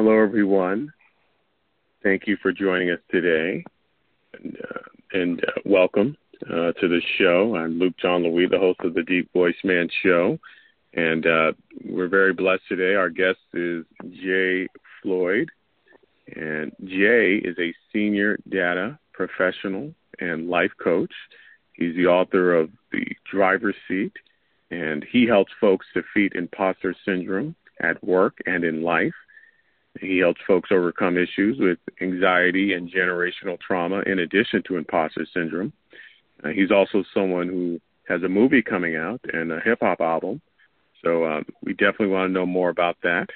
Hello, everyone. Thank you for joining us today, and welcome to the show. I'm Luke John Louis, the host of the Deep Voice Man Show, and we're very blessed today. Our guest is Jay Floyd, and Jay is a senior data professional and life coach. He's the author of The Driver's Seat, and he helps folks defeat imposter syndrome at work and in life. He helps folks overcome issues with anxiety and generational trauma in addition to imposter syndrome. He's also someone who has a movie coming out and a hip-hop album. So we definitely want to know more about that.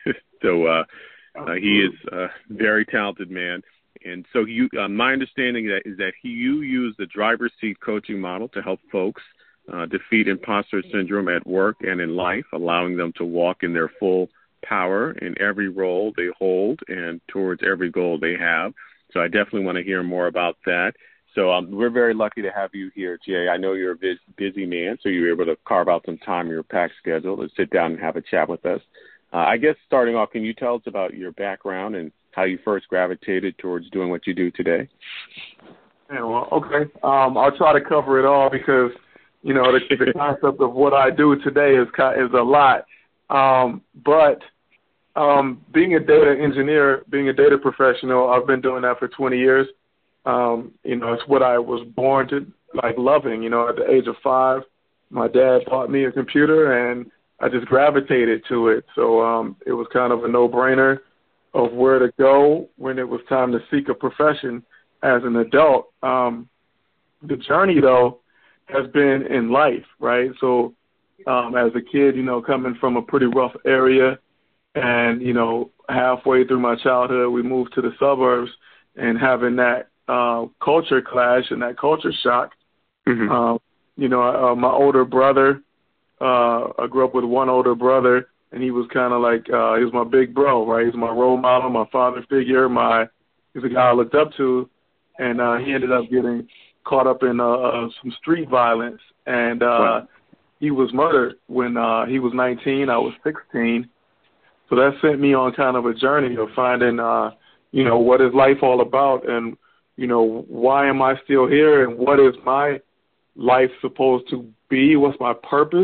He is a very talented man. And so my understanding is that you use the driver's seat coaching model to help folks defeat imposter syndrome at work and in life, allowing them to walk in their full power in every role they hold and towards every goal they have. So I definitely want to hear more about that. So we're very lucky to have you here, Jay. I know you're a busy man, so you were able to carve out some time in your packed schedule to sit down and have a chat with us. I guess starting off, can you tell us about your background and how you first gravitated towards doing what you do today? Yeah, well, okay. I'll try to cover it all because, you know, the concept of what I do today is a lot. But being a data engineer, being a data professional, I've been doing that for 20 years. You know, it's what I was born to loving. You know, at the age of 5, my dad bought me a computer and I just gravitated to it. So it was kind of a no-brainer of where to go when it was time to seek a profession as an adult. The journey, though, has been in life, right? So as a kid, you know, coming from a pretty rough area and, you know, halfway through my childhood, we moved to the suburbs and having that culture clash and that culture shock. Mm-hmm. You know, my older brother, I grew up with one older brother, and he was kind of like, he was my big bro, right? He's my role model, my father figure, he's a guy I looked up to, and he ended up getting caught up in some street violence, and wow. He was murdered when he was 19. I was 16. So that sent me on kind of a journey of finding, you know, what is life all about and, you know, why am I still here and what is my life supposed to be? What's my purpose?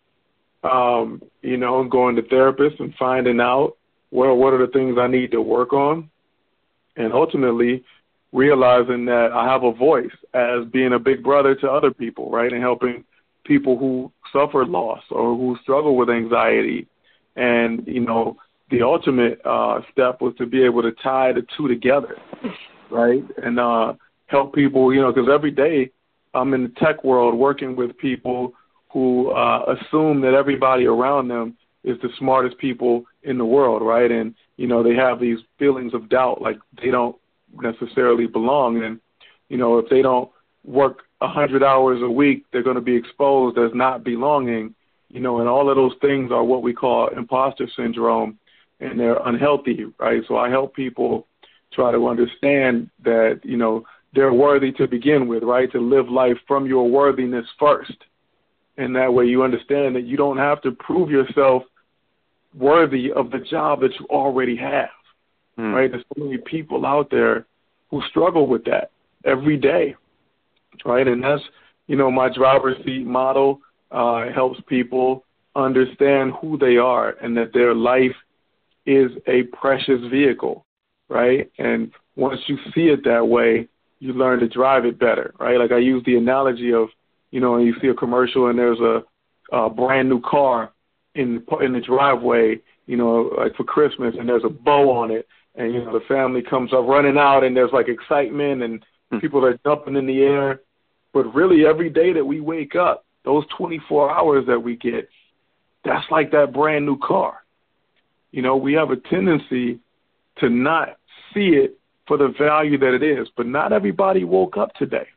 You know, going to therapists and finding out, well, what are the things I need to work on? And ultimately realizing that I have a voice as being a big brother to other people, right, and helping people who suffer loss or who struggle with anxiety. And, you know, the ultimate step was to be able to tie the two together, right, and help people, you know, because every day I'm in the tech world working with people who assume that everybody around them is the smartest people in the world, right, and, you know, they have these feelings of doubt, like they don't necessarily belong. And, you know, if they don't work 100 hours a week, they're going to be exposed as not belonging, you know, and all of those things are what we call imposter syndrome, and they're unhealthy, right? So I help people try to understand that, you know, they're worthy to begin with, right, to live life from your worthiness first. And that way you understand that you don't have to prove yourself worthy of the job that you already have, right? There's so many people out there who struggle with that every day, right? And that's, you know, my driver's seat model helps people understand who they are and that their life is a precious vehicle, right? And once you see it that way, you learn to drive it better, right? Like I use the analogy of, you know, you see a commercial and there's a brand new car in the driveway, you know, like for Christmas, and there's a bow on it, and, you know, the family comes up running out and there's like excitement and people are jumping in the air. But really every day that we wake up, those 24 hours that we get, that's like that brand new car. You know, we have a tendency to not see it for the value that it is, but not everybody woke up today.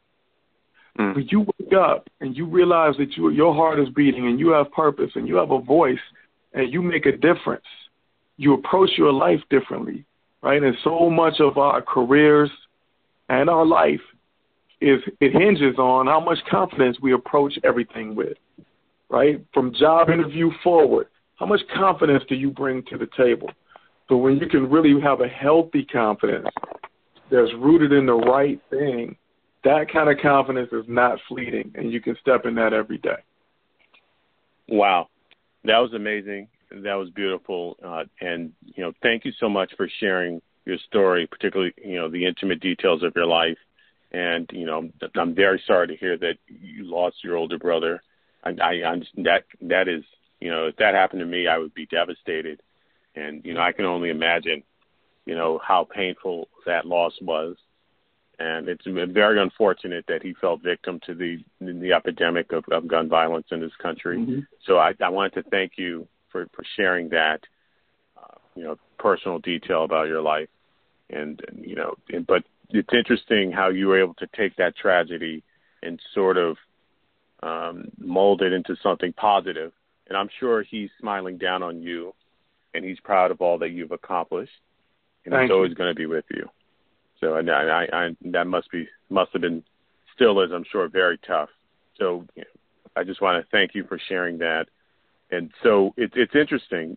When you wake up and you realize that your heart is beating and you have purpose and you have a voice and you make a difference, you approach your life differently, right? And so much of our careers and our life it hinges on how much confidence we approach everything with, right? From job interview forward, how much confidence do you bring to the table? So when you can really have a healthy confidence that's rooted in the right thing, that kind of confidence is not fleeting, and you can step in that every day. Wow. That was amazing. That was beautiful. And, thank you so much for sharing your story, particularly, the intimate details of your life. And, I'm very sorry to hear that you lost your older brother. That is, if that happened to me, I would be devastated. And, I can only imagine, how painful that loss was. And it's very unfortunate that he fell victim to the epidemic of gun violence in this country. Mm-hmm. So I wanted to thank you for sharing that, personal detail about your life. But it's interesting how you were able to take that tragedy and sort of mold it into something positive. And I'm sure he's smiling down on you, and he's proud of all that you've accomplished. And he's always going to be with you. So and that must have been, still is, I'm sure, very tough. So I just want to thank you for sharing that. And so it's interesting.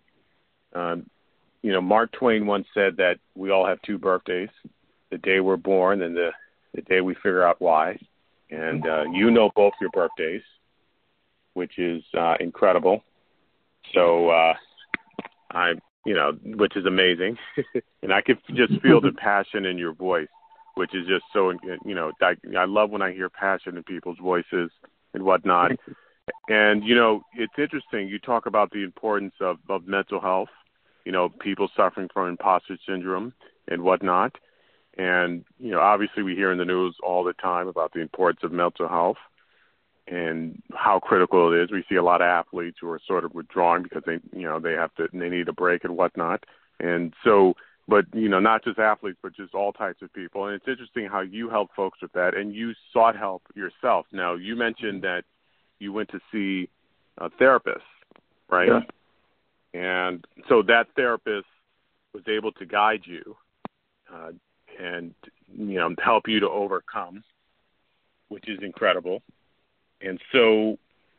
Mark Twain once said that we all have two birthdays: the day we're born and the day we figure out why. And both your birthdays, which is incredible. So which is amazing. And I could just feel the passion in your voice, which is just so, I love when I hear passion in people's voices and whatnot. And, it's interesting. You talk about the importance of mental health, people suffering from imposter syndrome and whatnot. And, obviously we hear in the news all the time about the importance of mental health and how critical it is. We see a lot of athletes who are sort of withdrawing because they need a break and whatnot. And so, but, not just athletes, but just all types of people. And it's interesting how you help folks with that, and you sought help yourself. Now, you mentioned that you went to see a therapist, right? Yeah. And so that therapist was able to guide you and, help you to overcome, which is incredible. And so,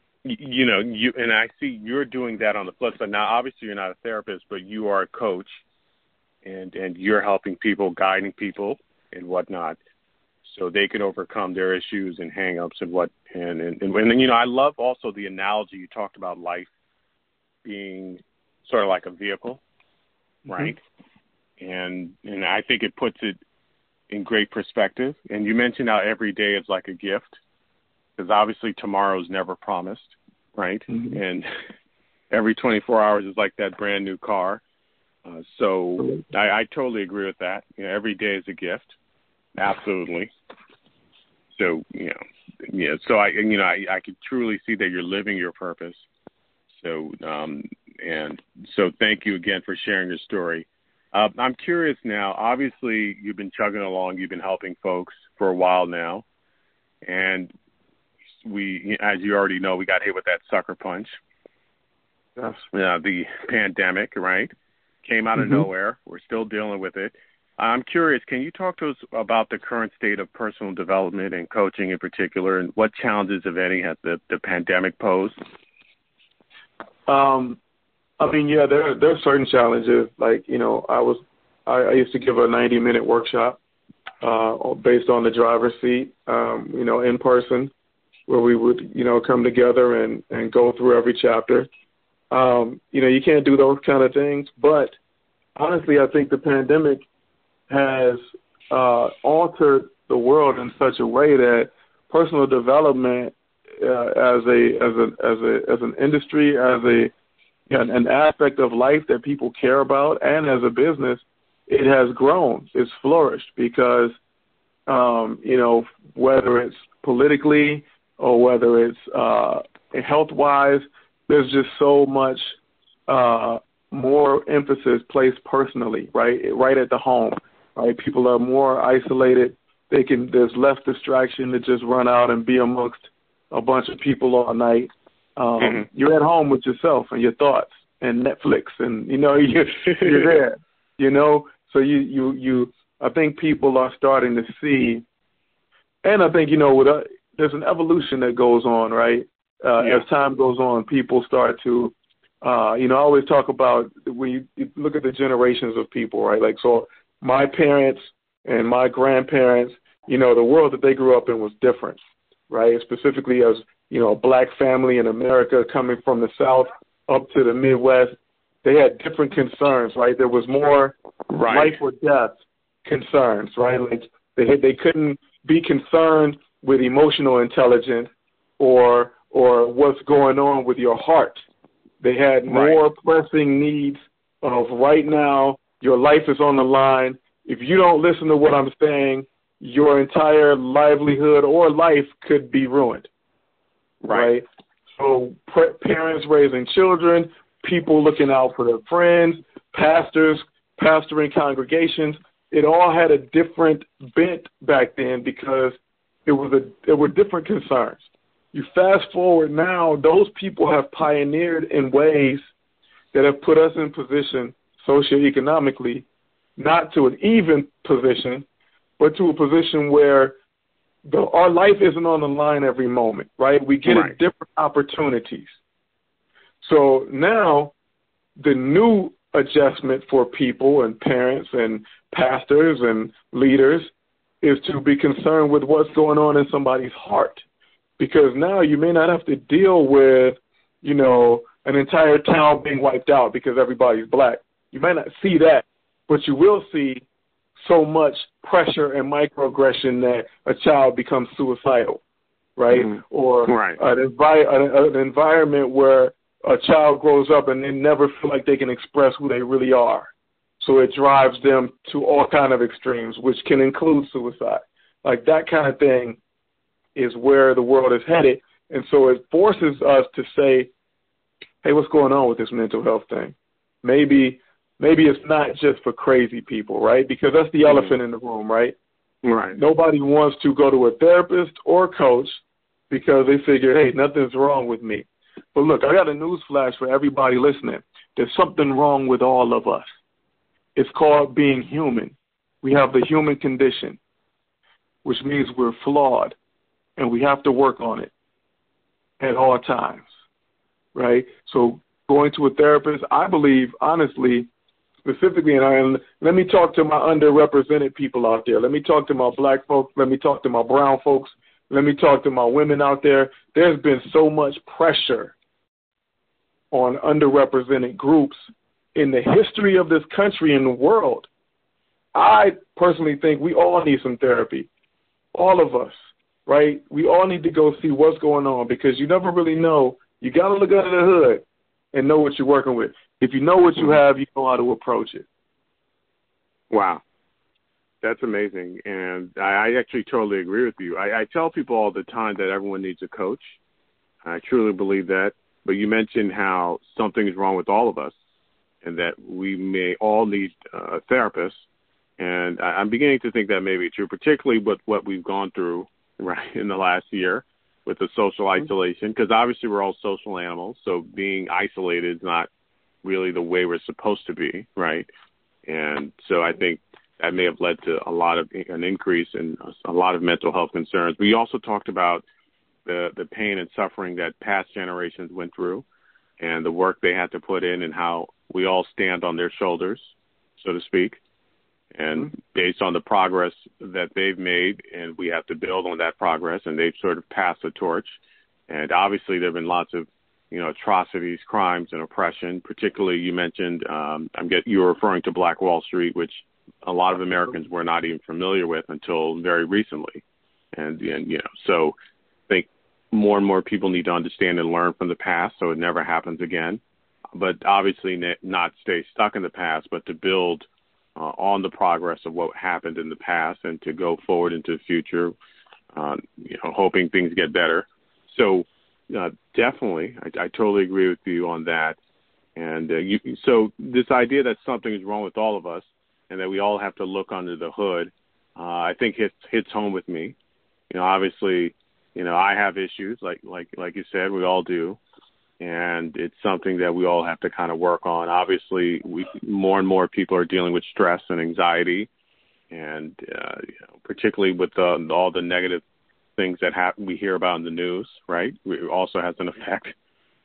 and I see you're doing that on the flip side. Now, obviously, you're not a therapist, but you are a coach, and you're helping people, guiding people, and whatnot, so they can overcome their issues and hang-ups and what. And I love also the analogy you talked about life being sort of like a vehicle, right? Mm-hmm. And I think it puts it in great perspective. And you mentioned how every day is like a gift, because obviously tomorrow's never promised, right? Mm-hmm. And every 24 hours is like that brand new car. So I totally agree with that. Every day is a gift. Absolutely. So, so I could truly see that you're living your purpose. So, and so thank you again for sharing your story. I'm curious now, obviously you've been chugging along, you've been helping folks for a while now. And we, as you already know, we got hit with that sucker punch. Yes. The pandemic, right? Came out of nowhere. We're still dealing with it. I'm curious, can you talk to us about the current state of personal development and coaching in particular, and what challenges, if any, has the pandemic posed? There are certain challenges. Like, I used to give a 90-minute workshop based on the driver's seat, in person, where we would, come together and go through every chapter. You can't do those kind of things. But honestly, I think the pandemic has altered the world in such a way that personal development as an industry, as an aspect of life that people care about, and as a business, it has grown. It's flourished because, whether it's politically or whether it's health-wise, there's just so much more emphasis placed personally, right at the home. Right, people are more isolated. There's less distraction to just run out and be amongst a bunch of people all night. You're at home with yourself and your thoughts and Netflix, and you're there. So you I think people are starting to see, and I think there's an evolution that goes on, right? As time goes on, people start to I always talk about when you look at the generations of people, right? Like, so my parents and my grandparents, the world that they grew up in was different, right? Specifically as, a black family in America coming from the South up to the Midwest, they had different concerns, right? There was more life or death concerns, right? Like they couldn't be concerned with emotional intelligence or what's going on with your heart. They had more pressing needs of right now, your life is on the line. If you don't listen to what I'm saying, your entire livelihood or life could be ruined. Right? So parents raising children, people looking out for their friends, pastors, pastoring congregations, it all had a different bent back then because there were different concerns. You fast forward now, those people have pioneered in ways that have put us in position socioeconomically, not to an even position, but to a position where our life isn't on the line every moment, right? We get different opportunities. So now the new adjustment for people and parents and pastors and leaders is to be concerned with what's going on in somebody's heart. Because now you may not have to deal with, an entire town being wiped out because everybody's black. You may not see that, but you will see so much pressure and microaggression that a child becomes suicidal, right? Mm-hmm. Or an environment where a child grows up and they never feel like they can express who they really are. So it drives them to all kind of extremes, which can include suicide. Like that kind of thing is where the world is headed. And so it forces us to say, hey, what's going on with this mental health thing? Maybe it's not just for crazy people, right? Because that's the elephant in the room, right? Right. Nobody wants to go to a therapist or coach because they figure, hey, nothing's wrong with me. But look, I got a news flash for everybody listening. There's something wrong with all of us. It's called being human. We have the human condition, which means we're flawed, and we have to work on it at all times, right? So going to a therapist, I believe, honestly, specifically, and let me talk to my underrepresented people out there. Let me talk to my black folks. Let me talk to my brown folks. Let me talk to my women out there. There's been so much pressure on underrepresented groups in the history of this country and the world. I personally think we all need some therapy, all of us, right? We all need to go see what's going on because you never really know. You got to look under the hood and know what you're working with. If you know what you have, you know how to approach it. Wow. That's amazing. And I actually totally agree with you. I tell people all the time that everyone needs a coach. I truly believe that. But you mentioned how something is wrong with all of us and that we may all need a therapist. And I'm beginning to think that may be true, particularly with what we've gone through in the last year with the social isolation, because obviously we're all social animals. So being isolated is not really the way we're supposed to be, right? And so I think that may have led to an increase in a lot of mental health concerns. We also talked about the pain and suffering that past generations went through and the work they had to put in and how we all stand on their shoulders, so to speak, and based on the progress that they've made, and we have to build on that progress, and they've sort of passed the torch. And obviously there have been lots of atrocities, crimes, and oppression. Particularly, you mentioned, you were referring to Black Wall Street, which a lot of Americans were not even familiar with until very recently. And so I think more and more people need to understand and learn from the past so it never happens again. But obviously not stay stuck in the past, but to build on the progress of what happened in the past and to go forward into the future, hoping things get better. So definitely, I totally agree with you on that. And so this idea that something is wrong with all of us and that we all have to look under the hood, I think hits home with me. Obviously, I have issues like you said, we all do. And it's something that we all have to kind of work on. Obviously, more and more people are dealing with stress and anxiety, and particularly with all the negative things that we hear about in the news, right? It also has an effect.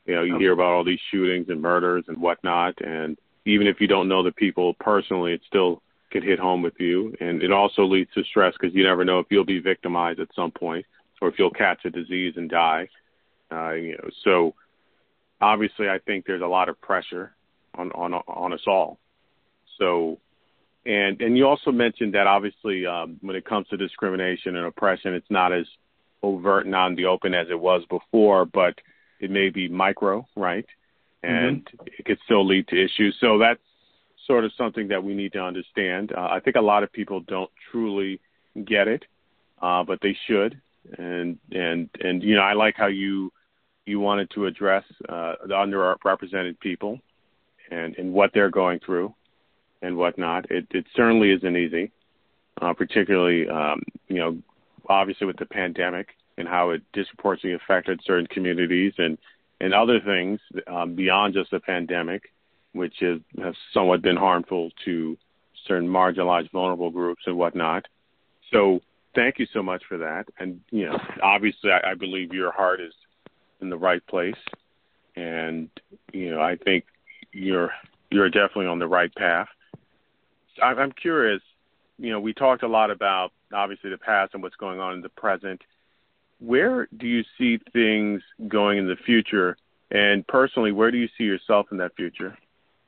You hear about all these shootings and murders and whatnot, and even if you don't know the people personally, it still could hit home with you. And it also leads to stress because you never know if you'll be victimized at some point or if you'll catch a disease and die. So obviously I think there's a lot of pressure on us all. So, and you also mentioned that obviously when it comes to discrimination and oppression, it's not as overt and out in the open as it was before, but it may be micro, right? And it could still lead to issues. So that's sort of something that we need to understand. I think a lot of people don't truly get it, but they should. And I like how you wanted to address the underrepresented people and what they're going through and whatnot. It certainly isn't easy, particularly, obviously with the pandemic and how it disproportionately affected certain communities and other things beyond just the pandemic, which has somewhat been harmful to certain marginalized, vulnerable groups and whatnot. So thank you so much for that. And, obviously I believe your heart is in the right place. And, I think you're definitely on the right path. I'm curious, we talked a lot about obviously the past and what's going on in the present. Where do you see things going in the future? And personally, where do you see yourself in that future?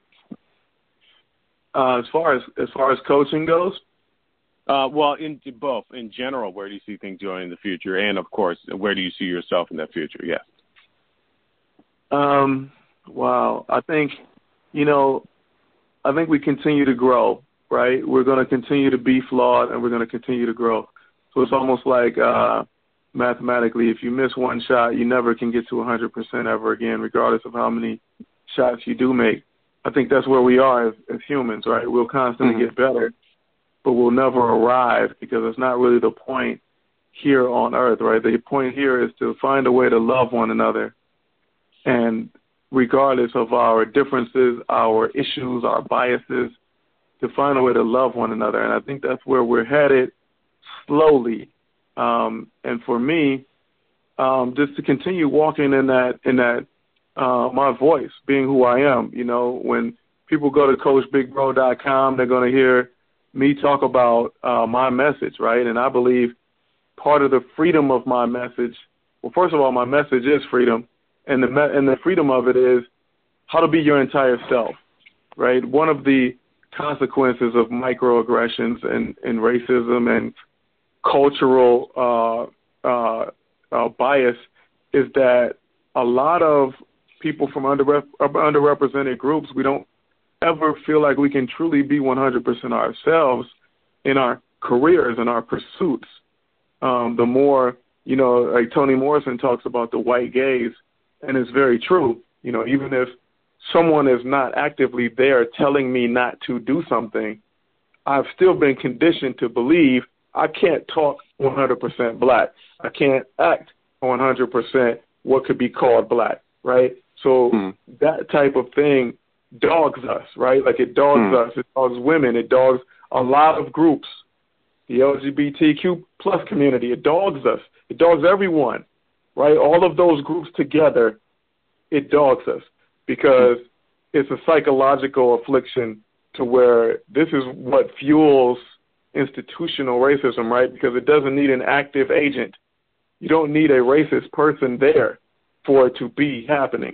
As far as coaching goes? Well, in both. In general, where do you see things going in the future? And, of course, where do you see yourself in that future? Yes. Wow. I think we continue to grow, right? We're going to continue to be flawed, and we're going to continue to grow. So it's almost like mathematically, if you miss one shot, you never can get to 100% ever again, regardless of how many shots you do make. I think that's where we are as humans, right? We'll constantly get better, but we'll never arrive because it's not really the point here on earth, right? The point here is to find a way to love one another. And regardless of our differences, our issues, our biases, to find a way to love one another. And I think that's where we're headed slowly. And for me, just to continue walking in that my voice, being who I am. When people go to CoachBigBro.com, they're going to hear me talk about my message, right? And I believe part of the freedom of my message, well, first of all, my message is freedom, and the freedom of it is how to be your entire self, right? One of the consequences of microaggressions and racism and cultural bias is that a lot of people from underrepresented groups, we don't ever feel like we can truly be 100% ourselves in our careers and our pursuits. The more, like Toni Morrison talks about the white gaze, and it's very true. Even if someone is not actively there telling me not to do something, I've still been conditioned to believe I can't talk 100% black. I can't act 100% what could be called black, right? So that type of thing dogs us, right? Like it dogs us. It dogs women. It dogs a lot of groups. The LGBTQ plus community, it dogs us. It dogs everyone, right? All of those groups together, it dogs us because it's a psychological affliction to where this is what fuels institutional racism, right? Because it doesn't need an active agent. You don't need a racist person there for it to be happening.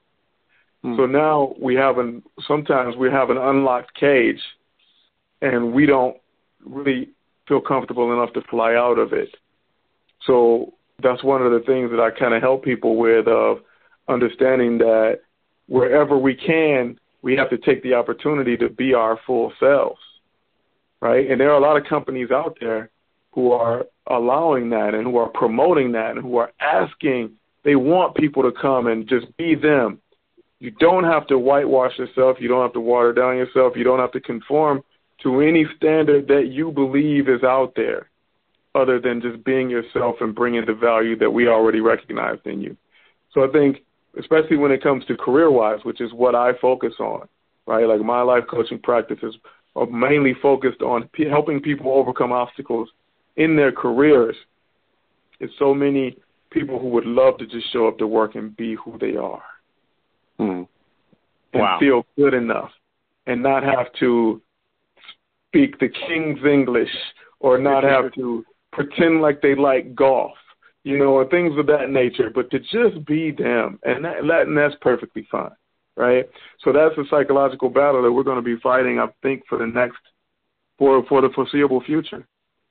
So now sometimes we have an unlocked cage and we don't really feel comfortable enough to fly out of it. So that's one of the things that I kind of help people with, of understanding that wherever we can, we have to take the opportunity to be our full selves, right? And there are a lot of companies out there who are allowing that and who are promoting that and who are asking, they want people to come and just be them. You don't have to whitewash yourself. You don't have to water down yourself. You don't have to conform to any standard that you believe is out there other than just being yourself and bringing the value that we already recognized in you. So I think, especially when it comes to career-wise, which is what I focus on, right? Like my life coaching practices are mainly focused on helping people overcome obstacles in their careers. It's so many people who would love to just show up to work and be who they are. Mm. And Wow. feel good enough and not have to speak the King's English or not have to pretend like they like golf, or things of that nature, but to just be them. And that's perfectly fine, right? So that's a psychological battle that we're going to be fighting, I think, for the foreseeable future.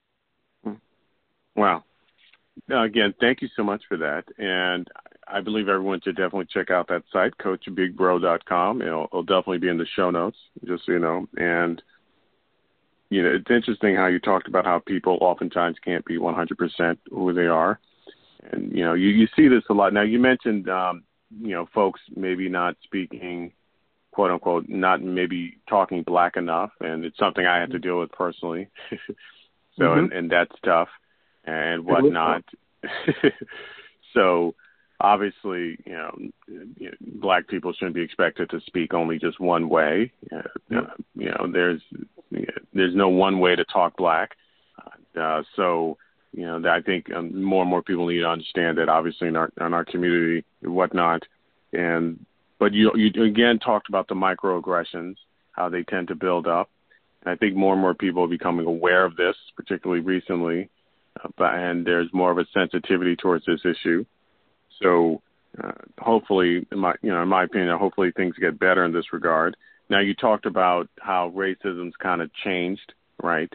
Wow. Again, thank you so much for that. And I believe everyone should definitely check out that site, coachbigbro.com. It'll definitely be in the show notes, just so you know. And, it's interesting how you talked about how people oftentimes can't be 100% who they are. And, you see this a lot. Now, you mentioned, folks maybe not speaking, quote unquote, not maybe talking Black enough. And it's something I had to deal with personally. So, and that's tough and whatnot. So obviously, Black people shouldn't be expected to speak only just one way. There's no one way to talk Black. So I think more and more people need to understand that, obviously, in our community and whatnot. But you again talked about the microaggressions, how they tend to build up. And I think more and more people are becoming aware of this, particularly recently, and there's more of a sensitivity towards this issue. So hopefully, in my opinion, hopefully things get better in this regard. Now, you talked about how racism's kind of changed, right?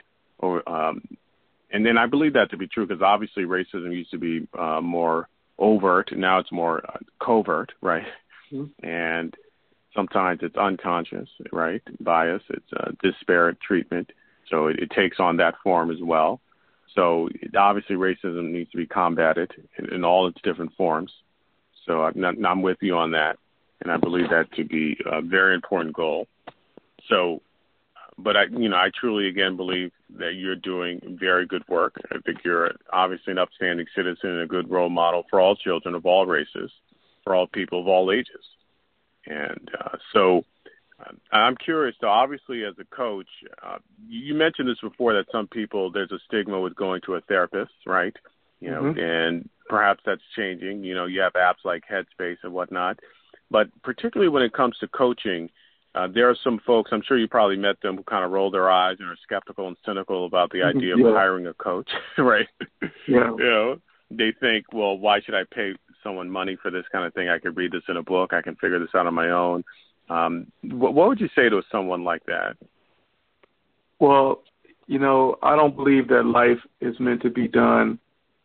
And then I believe that to be true because obviously racism used to be more overt. Now it's more covert, right? Mm-hmm. And sometimes it's unconscious, right? Bias. It's disparate treatment. So it takes on that form as well. So obviously racism needs to be combated in all its different forms. So I'm with you on that. And I believe that to be a very important goal. So, but I truly, again, believe that you're doing very good work. I think you're obviously an upstanding citizen and a good role model for all children of all races, for all people of all ages. And so I'm curious, though, obviously as a coach, you mentioned this before that some people, there's a stigma with going to a therapist, right? And perhaps that's changing. You have apps like Headspace and whatnot. But particularly when it comes to coaching, there are some folks, I'm sure you probably met them, who kind of roll their eyes and are skeptical and cynical about the idea of hiring a coach, right? Yeah. They think, well, why should I pay someone money for this kind of thing? I could read this in a book. I can figure this out on my own. What would you say to someone like that? Well, I don't believe that life is meant to be done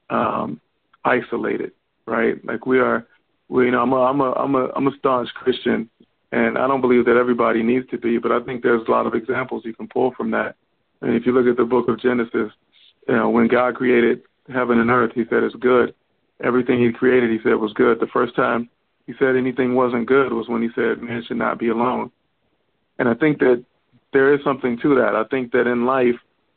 isolated, right? Like I'm a staunch Christian, and I don't believe that everybody needs to be, but I think there's a lot of examples you can pull from that. And if you look at the book of Genesis, when God created heaven and earth, he said it's good. Everything he created, he said was good. The first time he said anything wasn't good was when he said man should not be alone. And I think that there is something to that. I think that in life,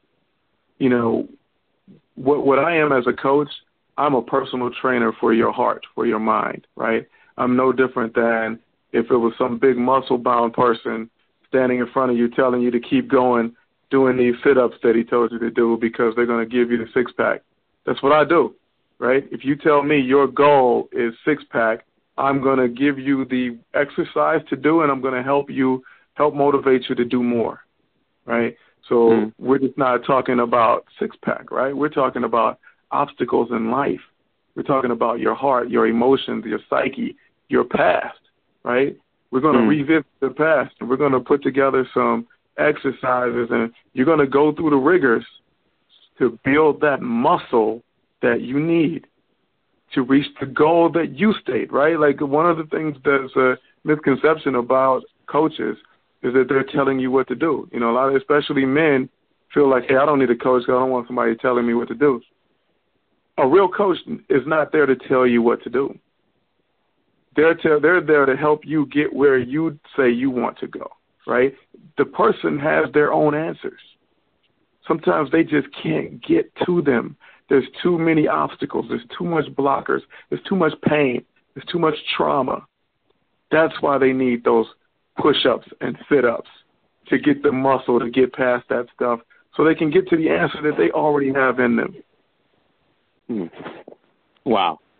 what I am as a coach, I'm a personal trainer for your heart, for your mind, right? I'm no different than if it was some big muscle-bound person standing in front of you telling you to keep going, doing these sit-ups that he told you to do because they're going to give you the six-pack. That's what I do, right? If you tell me your goal is six-pack, I'm going to give you the exercise to do, and I'm going to help motivate you to do more, right? So we're just not talking about six-pack, right? We're talking about obstacles in life. We're talking about your heart, your emotions, your psyche, your past, right? We're going to revisit the past, and we're going to put together some exercises, and you're going to go through the rigors to build that muscle that you need to reach the goal that you state, right? Like one of the things that's a misconception about coaches is that they're telling you what to do. A lot of, especially men, feel like, hey, I don't need a coach because I don't want somebody telling me what to do. A real coach is not there to tell you what to do. They're there to help you get where you say you want to go, right? The person has their own answers. Sometimes they just can't get to them. There's too many obstacles. There's too much blockers. There's too much pain. There's too much trauma. That's why they need those push-ups and sit-ups to get the muscle to get past that stuff so they can get to the answer that they already have in them. Wow.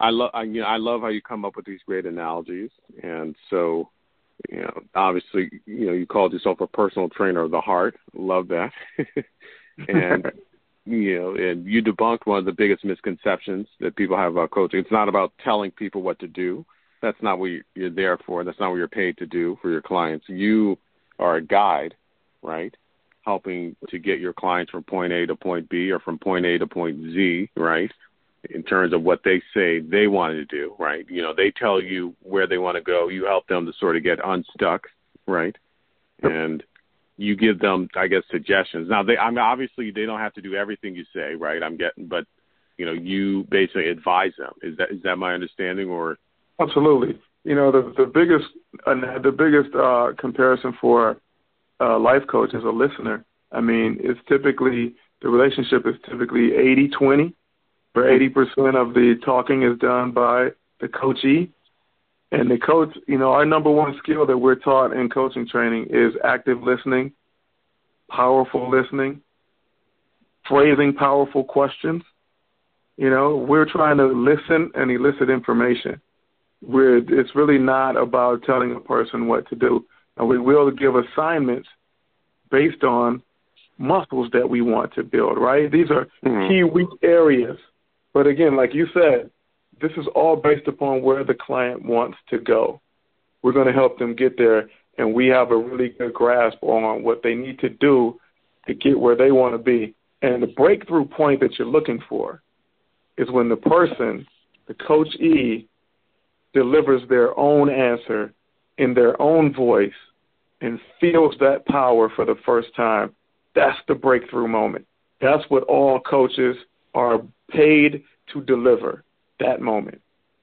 I love how you come up with these great analogies. And so, obviously, you called yourself a personal trainer of the heart. Love that. And, and you debunked one of the biggest misconceptions that people have about coaching. It's not about telling people what to do. That's not what you're there for. That's not what you're paid to do for your clients. You are a guide, right? Helping to get your clients from point A to point B or from point A to point Z, right? In terms of what they say they want to do, right? They tell you where they want to go. You help them to sort of get unstuck, right? And you give them, I guess, suggestions. Now, obviously they don't have to do everything you say, right? But you basically advise them. Is that my understanding, or? Absolutely. The biggest comparison for a life coach is a listener. I mean, the relationship is typically 80-20. Where 80% of the talking is done by the coachee. And the coach, our number one skill that we're taught in coaching training is active listening, powerful listening, phrasing powerful questions. We're trying to listen and elicit information. It's really not about telling a person what to do. And we will give assignments based on muscles that we want to build, right? These are key weak areas. But again, like you said, this is all based upon where the client wants to go. We're going to help them get there, and we have a really good grasp on what they need to do to get where they want to be. And the breakthrough point that you're looking for is when the person, the coachee, delivers their own answer in their own voice and feels that power for the first time. That's the breakthrough moment. That's what all coaches are paid to deliver, that moment.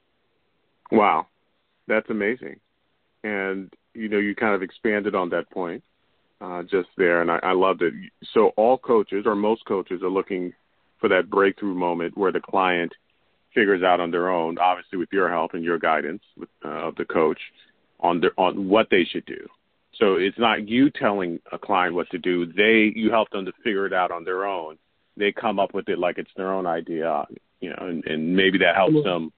Wow, that's amazing. And, you kind of expanded on that point just there, and I loved it. So all coaches, or most coaches, are looking for that breakthrough moment where the client figures out on their own, obviously with your help and your guidance of the coach, on what they should do. So it's not you telling a client what to do. You help them to figure it out on their own. They come up with it like it's their own idea, and maybe that helps them.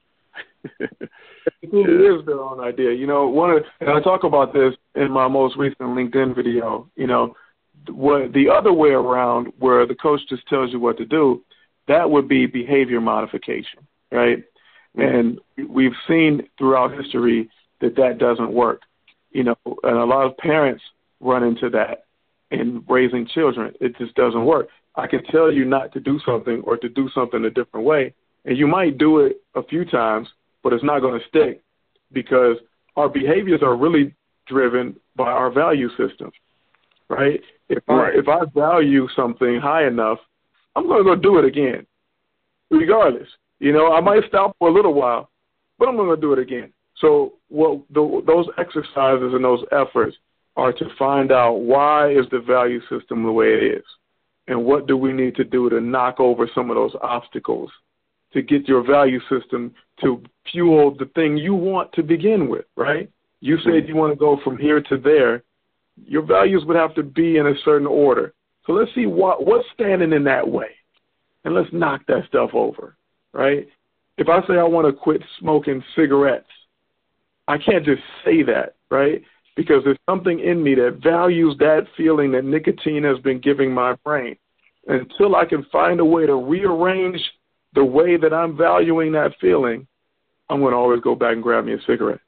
It really is their own idea. And I talk about this in my most recent LinkedIn video. What the other way around, where the coach just tells you what to do, that would be behavior modification, right? And we've seen throughout history that doesn't work. And a lot of parents run into that in raising children. It just doesn't work. I can tell you not to do something or to do something a different way, and you might do it a few times, but it's not going to stick because our behaviors are really driven by our value system, right? If I value something high enough, I'm going to go do it again, regardless. I might stop for a little while, but I'm going to do it again. So those exercises and those efforts are to find out why is the value system the way it is. And what do we need to do to knock over some of those obstacles to get your value system to fuel the thing you want to begin with, right? You said you want to go from here to there. Your values would have to be in a certain order. So let's see what's standing in that way, and let's knock that stuff over, right? If I say I want to quit smoking cigarettes, I can't just say that, right? Because there's something in me that values that feeling that nicotine has been giving my brain. Until I can find a way to rearrange the way that I'm valuing that feeling, I'm going to always go back and grab me a cigarette.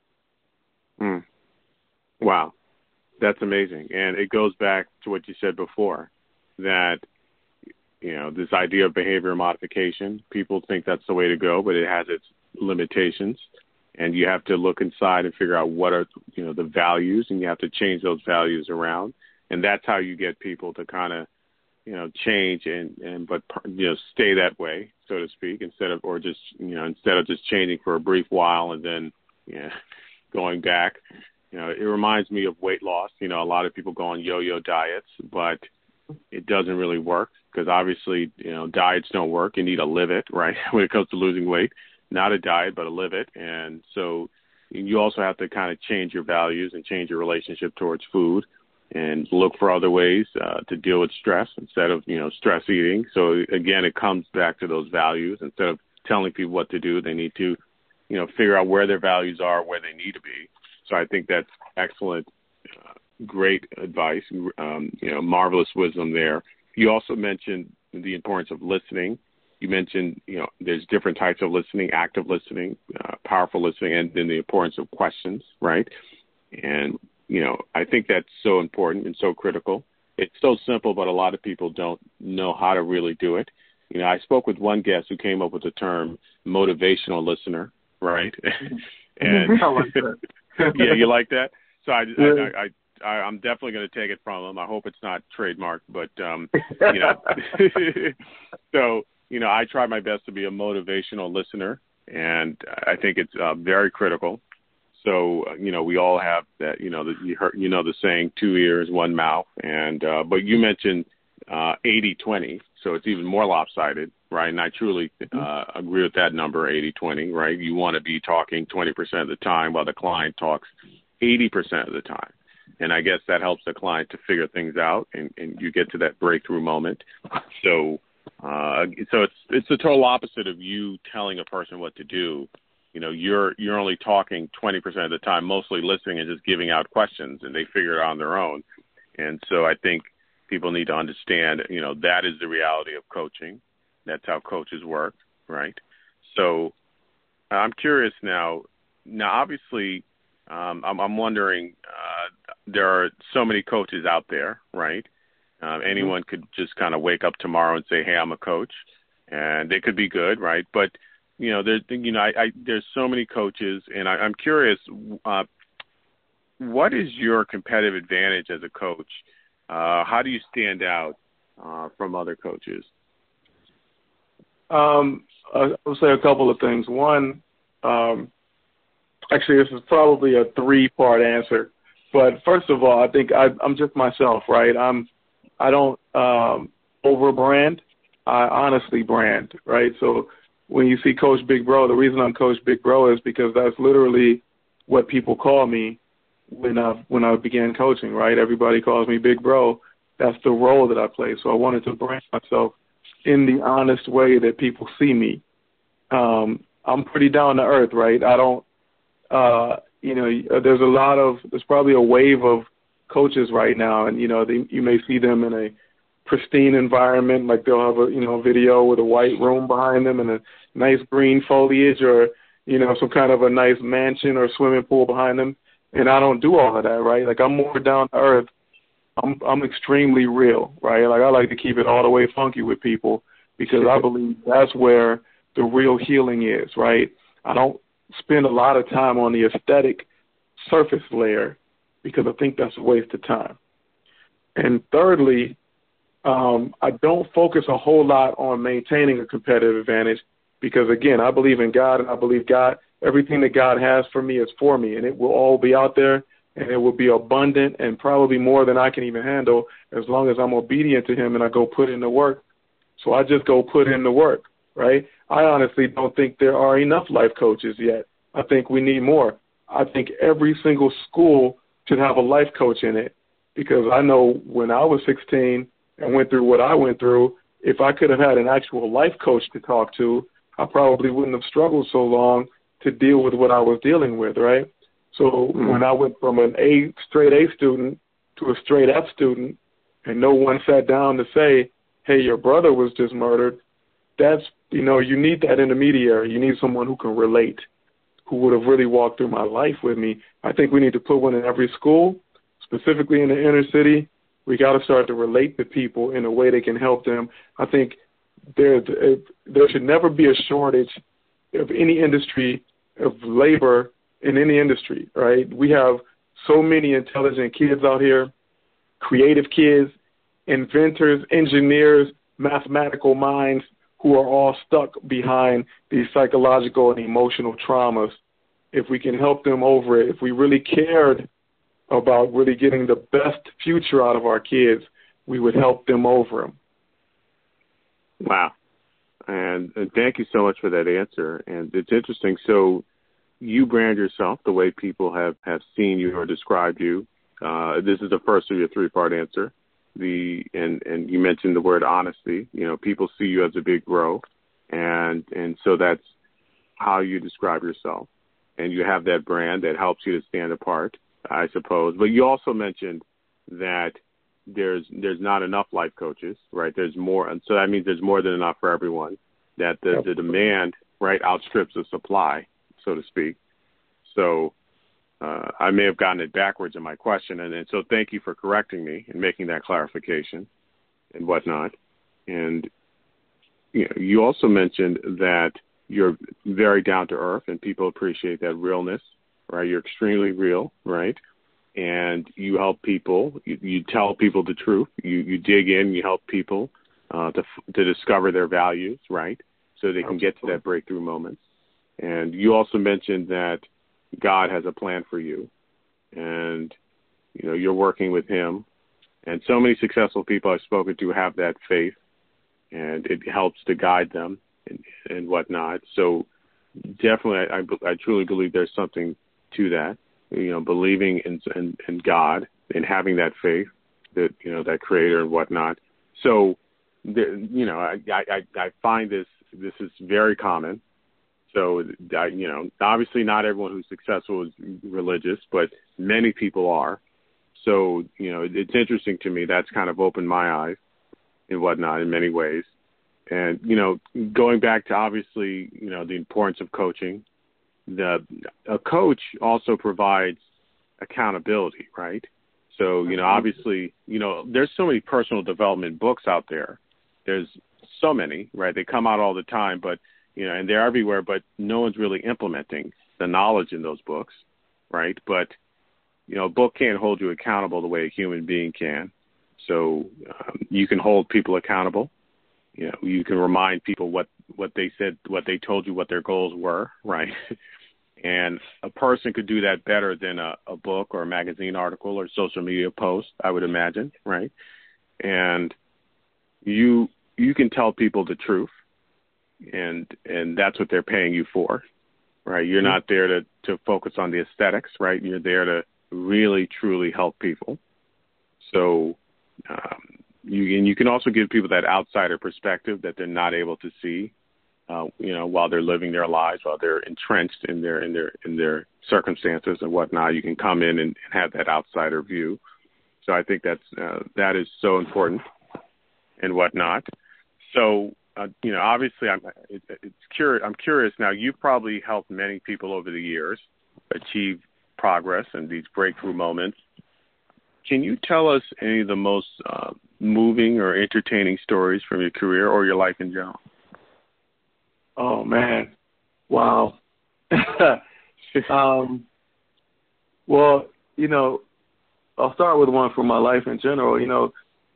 Wow. That's amazing. And it goes back to what you said before, that, this idea of behavior modification, people think that's the way to go, but it has its limitations. And you have to look inside and figure out what are, the values, and you have to change those values around. And that's how you get people to kind of, change but stay that way, so to speak, instead of just changing for a brief while and then, going back. It reminds me of weight loss. A lot of people go on yo-yo diets, but it doesn't really work because obviously, diets don't work. You need a live it, right? When it comes to losing weight. Not a diet, but a live it. And so you also have to kind of change your values and change your relationship towards food and look for other ways to deal with stress instead of, stress eating. So again, it comes back to those values. Instead of telling people what to do, they need to figure out where their values are, where they need to be. So I think that's excellent, great advice, marvelous wisdom there. You also mentioned the importance of listening. You mentioned, there's different types of listening, active listening, powerful listening, and then the importance of questions, right? And, I think that's so important and so critical. It's so simple, but a lot of people don't know how to really do it. I spoke with one guest who came up with the term motivational listener, right? And I like that. yeah, you like that? So I'm definitely going to take it from him. I hope it's not trademarked, but so I try my best to be a motivational listener, and I think it's very critical. So we all have that. The saying, 2 ears, 1 mouth, and but you mentioned 80-20, so it's even more lopsided, right? And I truly agree with that number, 80-20, right? You want to be talking 20% of the time while the client talks 80% of the time. And I guess that helps the client to figure things out, and you get to that breakthrough moment. So it's the total opposite of you telling a person what to do. You're only talking 20% of the time, mostly listening and just giving out questions, and they figure it out on their own. And so I think people need to understand, that is the reality of coaching. That's how coaches work, right? So I'm curious now. Now, obviously, I'm wondering, there are so many coaches out there, right? Anyone could just kind of wake up tomorrow and say, hey, I'm a coach, and they could be good, right? But, there's so many coaches, and I'm curious, what is your competitive advantage as a coach? How do you stand out from other coaches? I'll say a couple of things. One, actually, this is probably a 3-part answer. But first of all, I think I'm just myself, right? I don't over-brand. I honestly brand, right? So when you see Coach Big Bro, the reason I'm Coach Big Bro is because that's literally what people call me when I began coaching, right? Everybody calls me Big Bro. That's the role that I play. So I wanted to brand myself in the honest way that people see me. I'm pretty down to earth, right? I don't, there's probably a wave of coaches right now, and, you may see them in a pristine environment, like they'll have a video with a white room behind them and a nice green foliage, or, some kind of a nice mansion or swimming pool behind them. And I don't do all of that, right? Like, I'm more down to earth. I'm extremely real, right? Like, I like to keep it all the way funky with people because I believe that's where the real healing is, right? I don't spend a lot of time on the aesthetic surface layer because I think that's a waste of time. And thirdly, I don't focus a whole lot on maintaining a competitive advantage because, again, I believe in God, and I believe everything that God has for me is for me, and it will all be out there, and it will be abundant and probably more than I can even handle as long as I'm obedient to him and I go put in the work. So I just go put in the work, right? I honestly don't think there are enough life coaches yet. I think we need more. I think every single school should have a life coach in it because I know when I was 16 and went through what I went through, if I could have had an actual life coach to talk to, I probably wouldn't have struggled so long to deal with what I was dealing with, right? So when I went from an straight A student to a straight F student and no one sat down to say, hey, your brother was just murdered, that's, you need that intermediary. You need someone who can relate, who would have really walked through my life with me. I think we need to put one in every school, specifically in the inner city. We got to start to relate to people in a way that can help them. I think there should never be a shortage of any industry, of labor in any industry, right? We have so many intelligent kids out here, creative kids, inventors, engineers, mathematical minds who are all stuck behind these psychological and emotional traumas. If we can help them over it, if we really cared about really getting the best future out of our kids, we would help them over them. Wow. And thank you so much for that answer. And it's interesting. So you brand yourself the way people have seen you or described you. This is the first of your 3-part answer. And you mentioned the word honesty. People see you as a big bro. And so that's how you describe yourself, and you have that brand that helps you to stand apart, I suppose. But you also mentioned that there's not enough life coaches, right? There's more, and so that means there's more than enough for everyone. That the demand, right, outstrips the supply, so to speak. So I may have gotten it backwards in my question, and so thank you for correcting me and making that clarification and whatnot. And you also mentioned that you're very down to earth, and people appreciate that realness, right? You're extremely real, right? And you help people. You tell people the truth. You dig in. You help people to discover their values, right? So they can get to that breakthrough moment. And you also mentioned that God has a plan for you, and you're working with Him. And so many successful people I've spoken to have that faith, and it helps to guide them and whatnot. So definitely, I truly believe there's something to that. Believing in God and having that faith that that Creator and whatnot. So I find this is very common. So obviously not everyone who's successful is religious, but many people are. So it's interesting to me. That's kind of opened my eyes and whatnot in many ways. And going back to obviously the importance of coaching. A coach also provides accountability, right? So, obviously, there's so many personal development books out there. There's so many, right? They come out all the time, but, and they're everywhere, but no one's really implementing the knowledge in those books, right? But, a book can't hold you accountable the way a human being can. So you can hold people accountable. You can remind people what they said, what they told you, what their goals were, right? And a person could do that better than a book or a magazine article or social media post, I would imagine, right? And you can tell people the truth, and that's what they're paying you for, right? You're not there to focus on the aesthetics, right? You're there to really, truly help people. So you can also give people that outsider perspective that they're not able to see, while they're living their lives, while they're entrenched in their circumstances and whatnot. You can come in and have that outsider view. So I think that is so important and whatnot. So obviously I'm curious now. You've probably helped many people over the years achieve progress and these breakthrough moments. Can you tell us any of the most moving or entertaining stories from your career or your life in general? Oh, man. Wow. Well, I'll start with one from my life in general.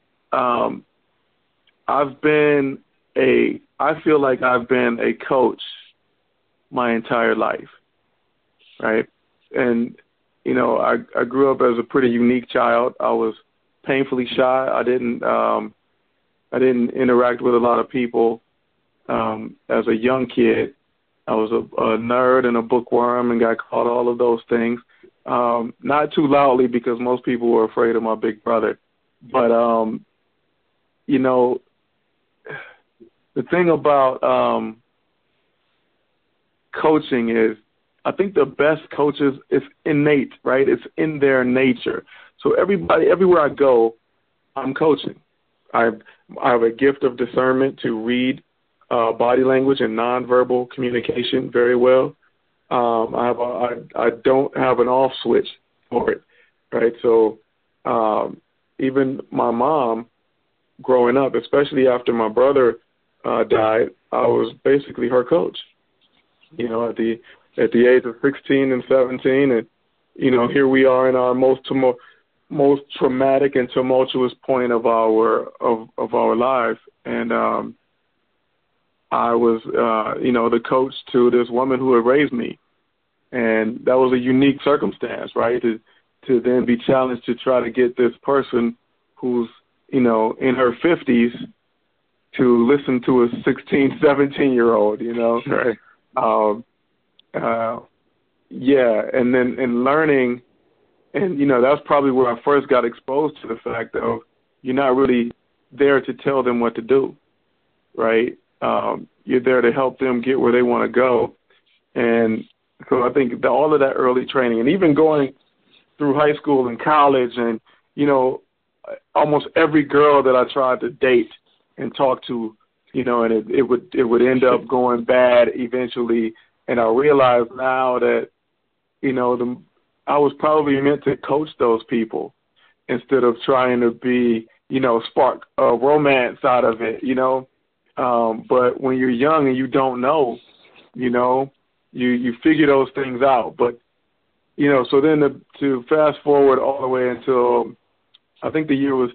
I feel like I've been a coach my entire life, right? And, I grew up as a pretty unique child. I was painfully shy. I didn't interact with a lot of people. As a young kid, I was a nerd and a bookworm and got caught all of those things. Not too loudly because most people were afraid of my big brother. But, the thing about coaching is I think the best coaches, it's innate, right? It's in their nature. So everywhere I go, I'm coaching. I have a gift of discernment to read body language and nonverbal communication very well. I don't have an off switch for it, right? So even my mom, growing up, especially after my brother died, I was basically her coach. At the age of 16 and 17, and here we are in our most traumatic and tumultuous point of our lives, and I was, the coach to this woman who had raised me. And that was a unique circumstance, right? To then be challenged to try to get this person who's, in her 50s to listen to a 16, 17-year-old, Right. And then in learning, and, that's probably where I first got exposed to the fact of you're not really there to tell them what to do, right? You're there to help them get where they want to go. And so I think all of that early training, and even going through high school and college, and, you know, almost every girl that I tried to date and talk to, you know, and it would end up going bad eventually. And I realize now that, you know, I was probably meant to coach those people instead of trying to be, you know, spark a romance out of it, you know. But when you're young and you don't know, you know, you figure those things out. But, you know, so then to fast forward all the way until I think the year was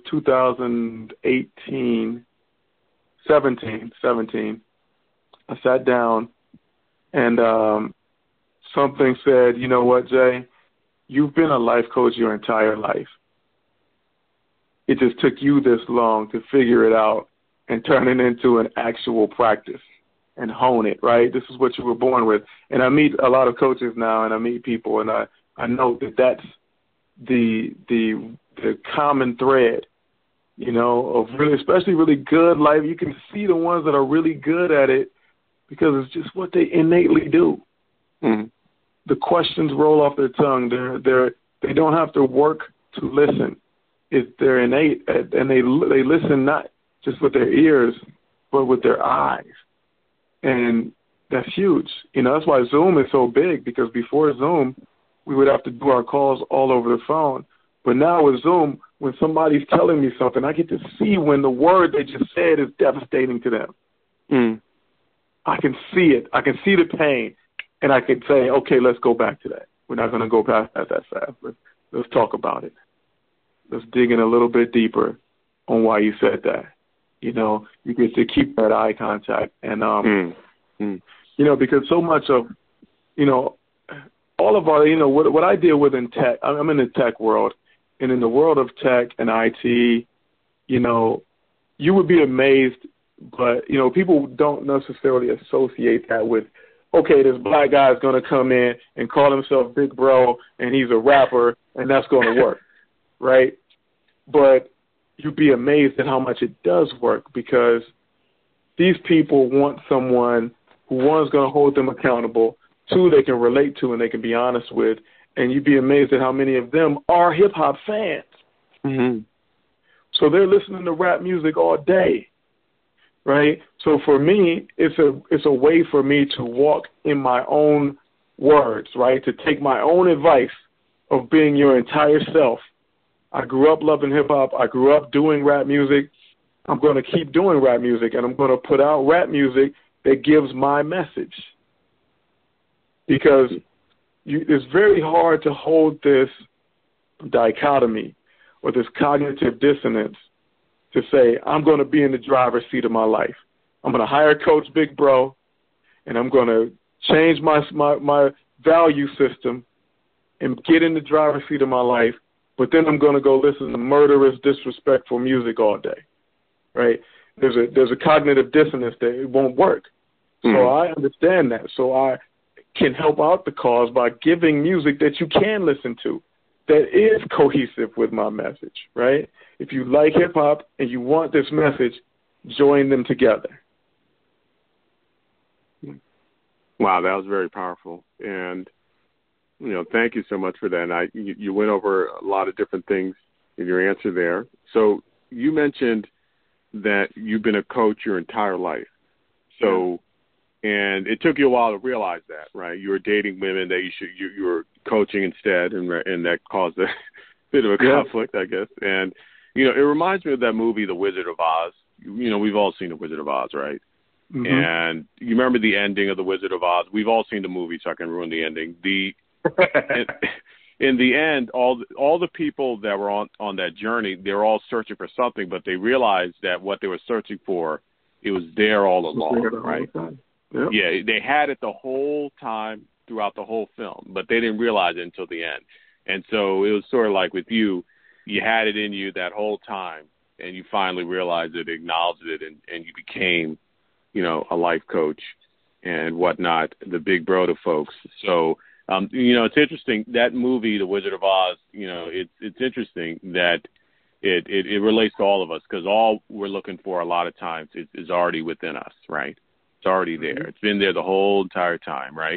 17, I sat down and something said, you know what, Jay, you've been a life coach your entire life. It just took you this long to figure it out and turn it into an actual practice and hone it, right? This is what you were born with. And I meet a lot of coaches now, and I meet people, and I know that that's the common thread, you know, of really, especially really good life. You can see the ones that are really good at it because it's just what they innately do. Mm-hmm. The questions roll off their tongue. They don't have to work to listen. They're innate, and they listen not just with their ears, but with their eyes. And that's huge. You know, that's why Zoom is so big, because before Zoom, we would have to do our calls all over the phone. But now with Zoom, when somebody's telling me something, I get to see when the word they just said is devastating to them. Mm. I can see it. I can see the pain. And I can say, okay, let's go back to that. We're not going to go past that fast. Let's talk about it. Let's dig in a little bit deeper on why you said that. You know, you get to keep that eye contact. And, you know, because so much of, you know, all of our, you know, what I deal with in tech, I'm in the tech world, and in the world of tech and IT, you know, you would be amazed, but, you know, people don't necessarily associate that with, okay, this black guy is going to come in and call himself Big Bro, and he's a rapper, and that's going to work, right? But you'd be amazed at how much it does work, because these people want someone who, one, is going to hold them accountable, two, they can relate to and they can be honest with, and you'd be amazed at how many of them are hip-hop fans. Mm-hmm. So they're listening to rap music all day, right? So for me, it's a way for me to walk in my own words, right, to take my own advice of being your entire self. I grew up loving hip-hop. I grew up doing rap music. I'm going to keep doing rap music, and I'm going to put out rap music that gives my message. Because it's very hard to hold this dichotomy or this cognitive dissonance to say, I'm going to be in the driver's seat of my life. I'm going to hire Coach Big Bro, and I'm going to change my value system and get in the driver's seat of my life, but then I'm going to go listen to murderous, disrespectful music all day, right? There's a cognitive dissonance that it won't work. Mm-hmm. So I understand that. So I can help out the cause by giving music that you can listen to that is cohesive with my message, right? If you like hip-hop and you want this message, join them together. Wow, that was very powerful. And, you know, thank you so much for that. And you went over a lot of different things in your answer there. So you mentioned that you've been a coach your entire life. So, and it took you a while to realize that, right? You were dating women that you were coaching instead, and that caused a bit of a conflict, I guess. And, you know, it reminds me of that movie, The Wizard of Oz. You know, we've all seen The Wizard of Oz, right? Mm-hmm. And you remember the ending of The Wizard of Oz. We've all seen the movie, so I can ruin the ending. In the end, all the people that were on that journey, they were all searching for something, but they realized that what they were searching for, it was there all along, right? Yep. Yeah, they had it the whole time throughout the whole film, but they didn't realize it until the end. And so it was sort of like with you, you had it in you that whole time, and you finally realized it, acknowledged it, and you became, you know, a life coach and whatnot, the big bro to folks. So, you know, it's interesting, that movie, The Wizard of Oz, you know, it's interesting that it relates to all of us, because all we're looking for a lot of times is already within us, right? It's already there. It's been there the whole entire time, right?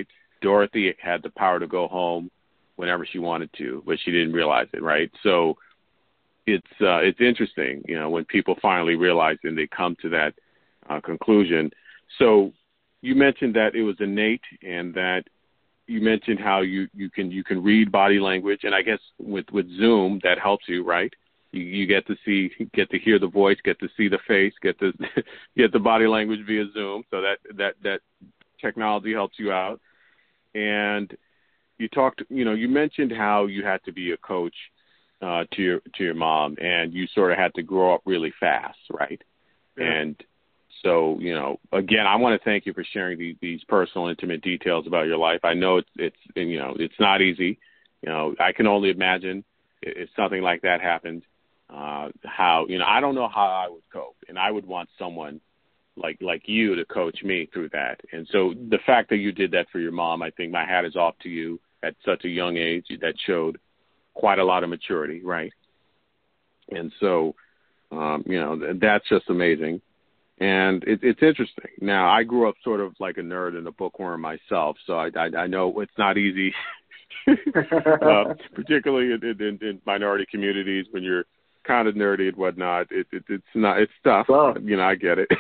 Dorothy had the power to go home whenever she wanted to, but she didn't realize it, right? So it's interesting, when people finally realize and they come to that conclusion. So you mentioned that it was innate, and that you mentioned how you can read body language, and I guess with Zoom that helps you, right? You get to hear the voice, get to see the face, get the body language via Zoom. So that technology helps you out. And you mentioned how you had to be a coach to your mom, and you sort of had to grow up really fast, right? Yeah. And so, again, I want to thank you for sharing these personal, intimate details about your life. I know it's not easy. I can only imagine if something like that happened, how, I don't know how I would cope, and I would want someone like you to coach me through that. And so the fact that you did that for your mom, I think my hat is off to you at such a young age. That showed quite a lot of maturity, right? And so, that's just amazing. And it's interesting. Now, I grew up sort of like a nerd and a bookworm myself, so I know it's not easy, particularly in minority communities when you're kind of nerdy and whatnot. It's tough. Oh. I get it.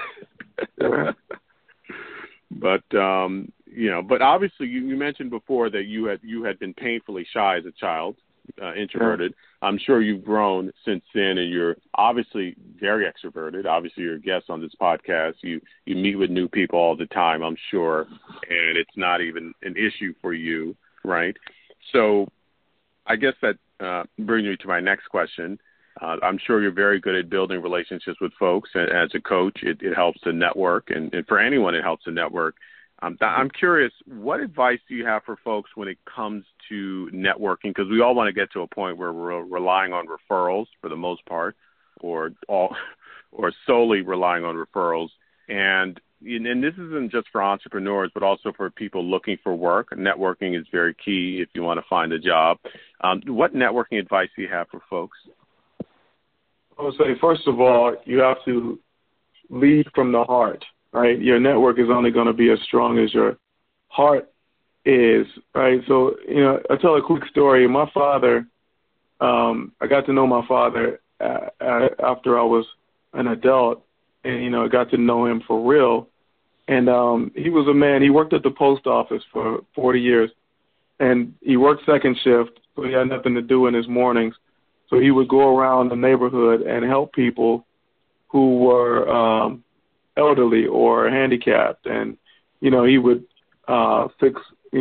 But but obviously you mentioned before that you had been painfully shy as a child, introverted. Yeah. I'm sure you've grown since then, and you're obviously very extroverted. Obviously, you're a guest on this podcast. You meet with new people all the time, I'm sure, and it's not even an issue for you, right? So I guess that brings me to my next question. I'm sure you're very good at building relationships with folks. And as a coach, it helps to network, and for anyone, it helps to network. I'm curious, what advice do you have for folks when it comes to networking? Because we all want to get to a point where we're relying on referrals for the most part, or solely relying on referrals. And this isn't just for entrepreneurs, but also for people looking for work. Networking is very key if you want to find a job. What networking advice do you have for folks? I would say, first of all, you have to lead from the heart, right? Your network is only going to be as strong as your heart is, right? So, I'll tell a quick story. My father, I got to know my father after I was an adult, and, I got to know him for real. And he was a man, he worked at the post office for 40 years, and he worked second shift, so he had nothing to do in his mornings. So he would go around the neighborhood and help people who were elderly or handicapped, and he would fix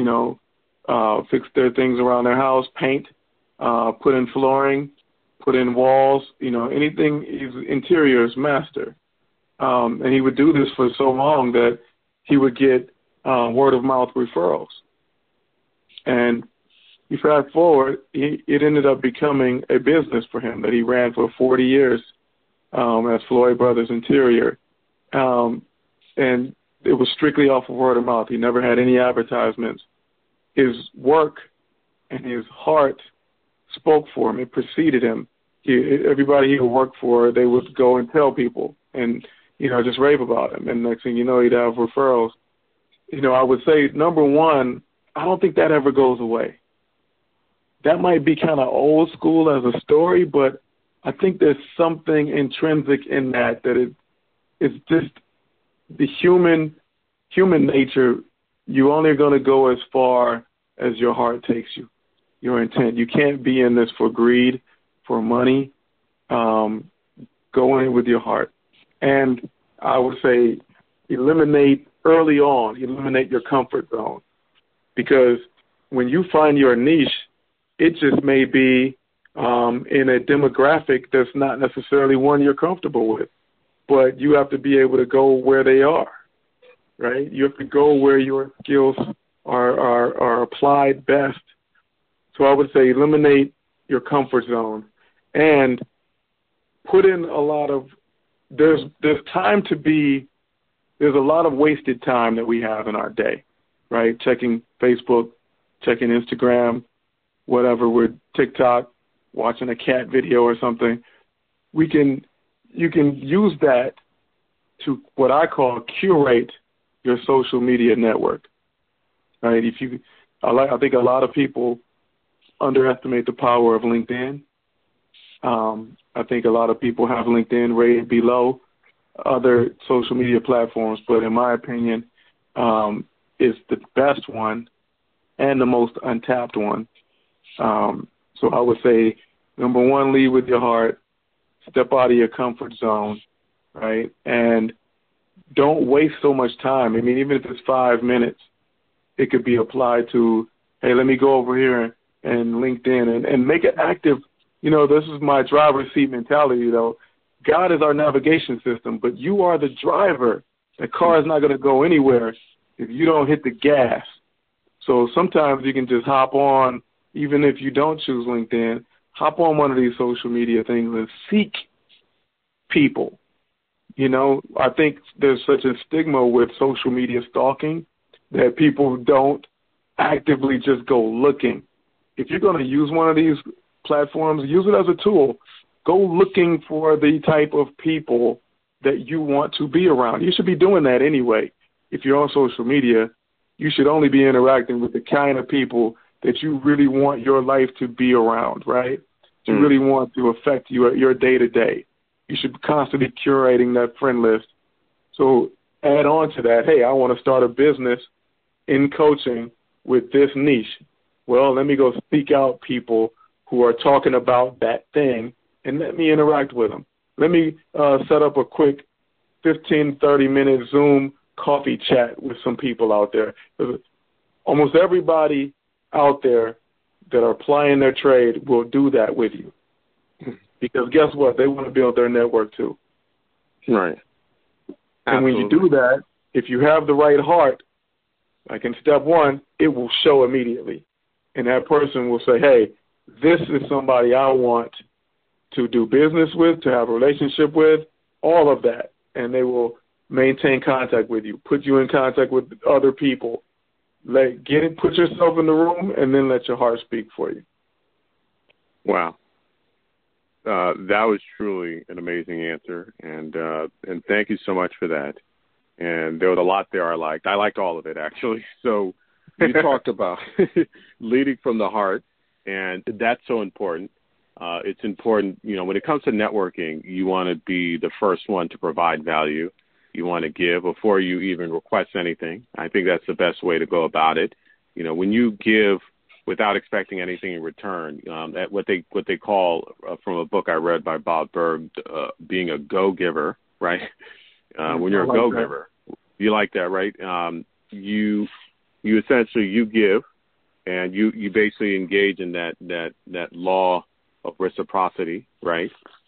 their things around their house, paint, put in flooring, put in walls, anything. He's interiors master, and he would do this for so long that he would get word of mouth referrals, and you fast forward, it ended up becoming a business for him that he ran for 40 years as Floyd Brothers Interior. And it was strictly off of word of mouth. He never had any advertisements. His work and his heart spoke for him. It preceded him. Everybody he would work for, they would go and tell people and, just rave about him. And next thing you know, he'd have referrals. I would say, number one, I don't think that ever goes away. That might be kind of old school as a story, but I think there's something intrinsic in that it's just the human nature. You're only going to go as far as your heart takes you, your intent. You can't be in this for greed, for money. Go in with your heart. And I would say eliminate your comfort zone, because when you find your niche, it just may be in a demographic that's not necessarily one you're comfortable with, but you have to be able to go where they are, right? You have to go where your skills are applied best. So I would say eliminate your comfort zone and put in a lot of, there's a lot of wasted time that we have in our day, right? Checking Facebook, checking Instagram, whatever, with TikTok, watching a cat video or something. You can use that to what I call curate your social media network. right? I think a lot of people underestimate the power of LinkedIn. I think a lot of people have LinkedIn rated below other social media platforms, but in my opinion, it's the best one and the most untapped one. So I would say, number one, lead with your heart, step out of your comfort zone, right? And don't waste so much time. I mean, even if it's 5 minutes, it could be applied to, hey, let me go over here and LinkedIn and make it active. You know, this is my driver's seat mentality, though. God is our navigation system, but you are the driver. The car is not going to go anywhere if you don't hit the gas. So sometimes you can just hop on, even if you don't choose LinkedIn, hop on one of these social media things and seek people. You know, I think there's such a stigma with social media stalking that people don't actively just go looking. If you're going to use one of these platforms, use it as a tool. Go looking for the type of people that you want to be around. You should be doing that anyway. If you're on social media, you should only be interacting with the kind of people that you really want your life to be around, right? You really want to affect your day-to-day. You should be constantly curating that friend list. So add on to that, hey, I want to start a business in coaching with this niche. Well, let me go seek out people who are talking about that thing and let me interact with them. Let me set up a quick 15, 30-minute Zoom coffee chat with some people out there. Almost everybody out there that are applying their trade will do that with you. Because guess what? They want to build their network too. Right. Absolutely. And when you do that, if you have the right heart, like in step one, it will show immediately. And that person will say, hey, this is somebody I want to do business with, to have a relationship with, all of that. And they will maintain contact with you, put you in contact with other people. Put yourself in the room, and then let your heart speak for you. Wow. That was truly an amazing answer, and thank you so much for that. And there was a lot there I liked. I liked all of it, actually. So you talked about leading from the heart, and that's so important. It's important, you know, when it comes to networking, you want to be the first one to provide value. You want to give before you even request anything. I think that's the best way to go about it. You know, when you give without expecting anything in return, at what they call from a book I read by Bob Berg, being a go-giver, right? When you're a go-giver, you like that, right? You essentially you give, and you basically engage in that law of reciprocity, right?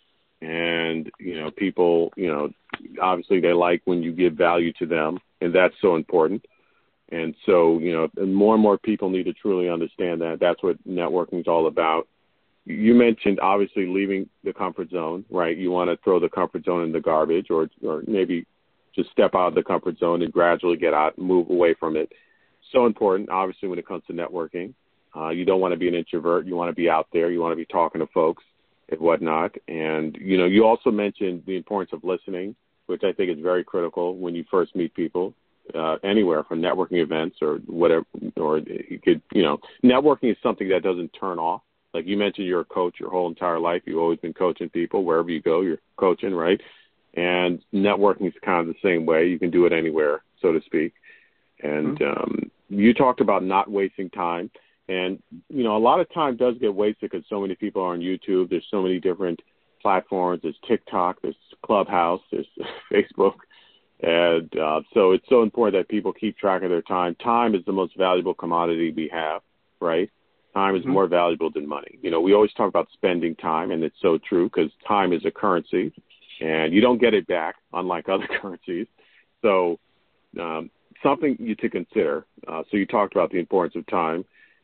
And, you know, people, you know, obviously they like when you give value to them, and that's so important. And so, you know, and more people need to truly understand that. That's what networking is all about. You mentioned, obviously, leaving the comfort zone, right? You want to throw the comfort zone in the garbage, or maybe just step out of the comfort zone and gradually get out and move away from it. So important, obviously, when it comes to networking. You don't want to be an introvert. You want to be out there. You want to be talking to folks and whatnot. And, you know, you also mentioned the importance of listening, which I think is very critical when you first meet people, anywhere from networking events or whatever, or you could, you know, networking is something that doesn't turn off. Like you mentioned, you're a coach your whole entire life. You've always been coaching people. Wherever you go, you're coaching, right? And networking is kind of the same way. You can do it anywhere, so to speak. And you talked about not wasting time. And, you know, a lot of time does get wasted because so many people are on YouTube. There's so many different platforms. There's TikTok, there's Clubhouse, there's Facebook. And so it's so important that people keep track of their time. Time is the most valuable commodity we have, right? Time is more valuable than money. You know, we always talk about spending time, and it's so true because time is a currency, and you don't get it back, unlike other currencies. So something to consider. So you talked about the importance of time.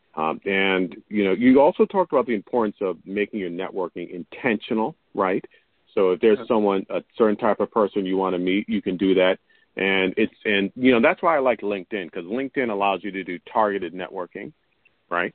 And, you know, you also talked about the importance of making your networking intentional, right? So if there's someone, a certain type of person you want to meet, you can do that. And you know, that's why I like LinkedIn, because LinkedIn allows you to do targeted networking, right?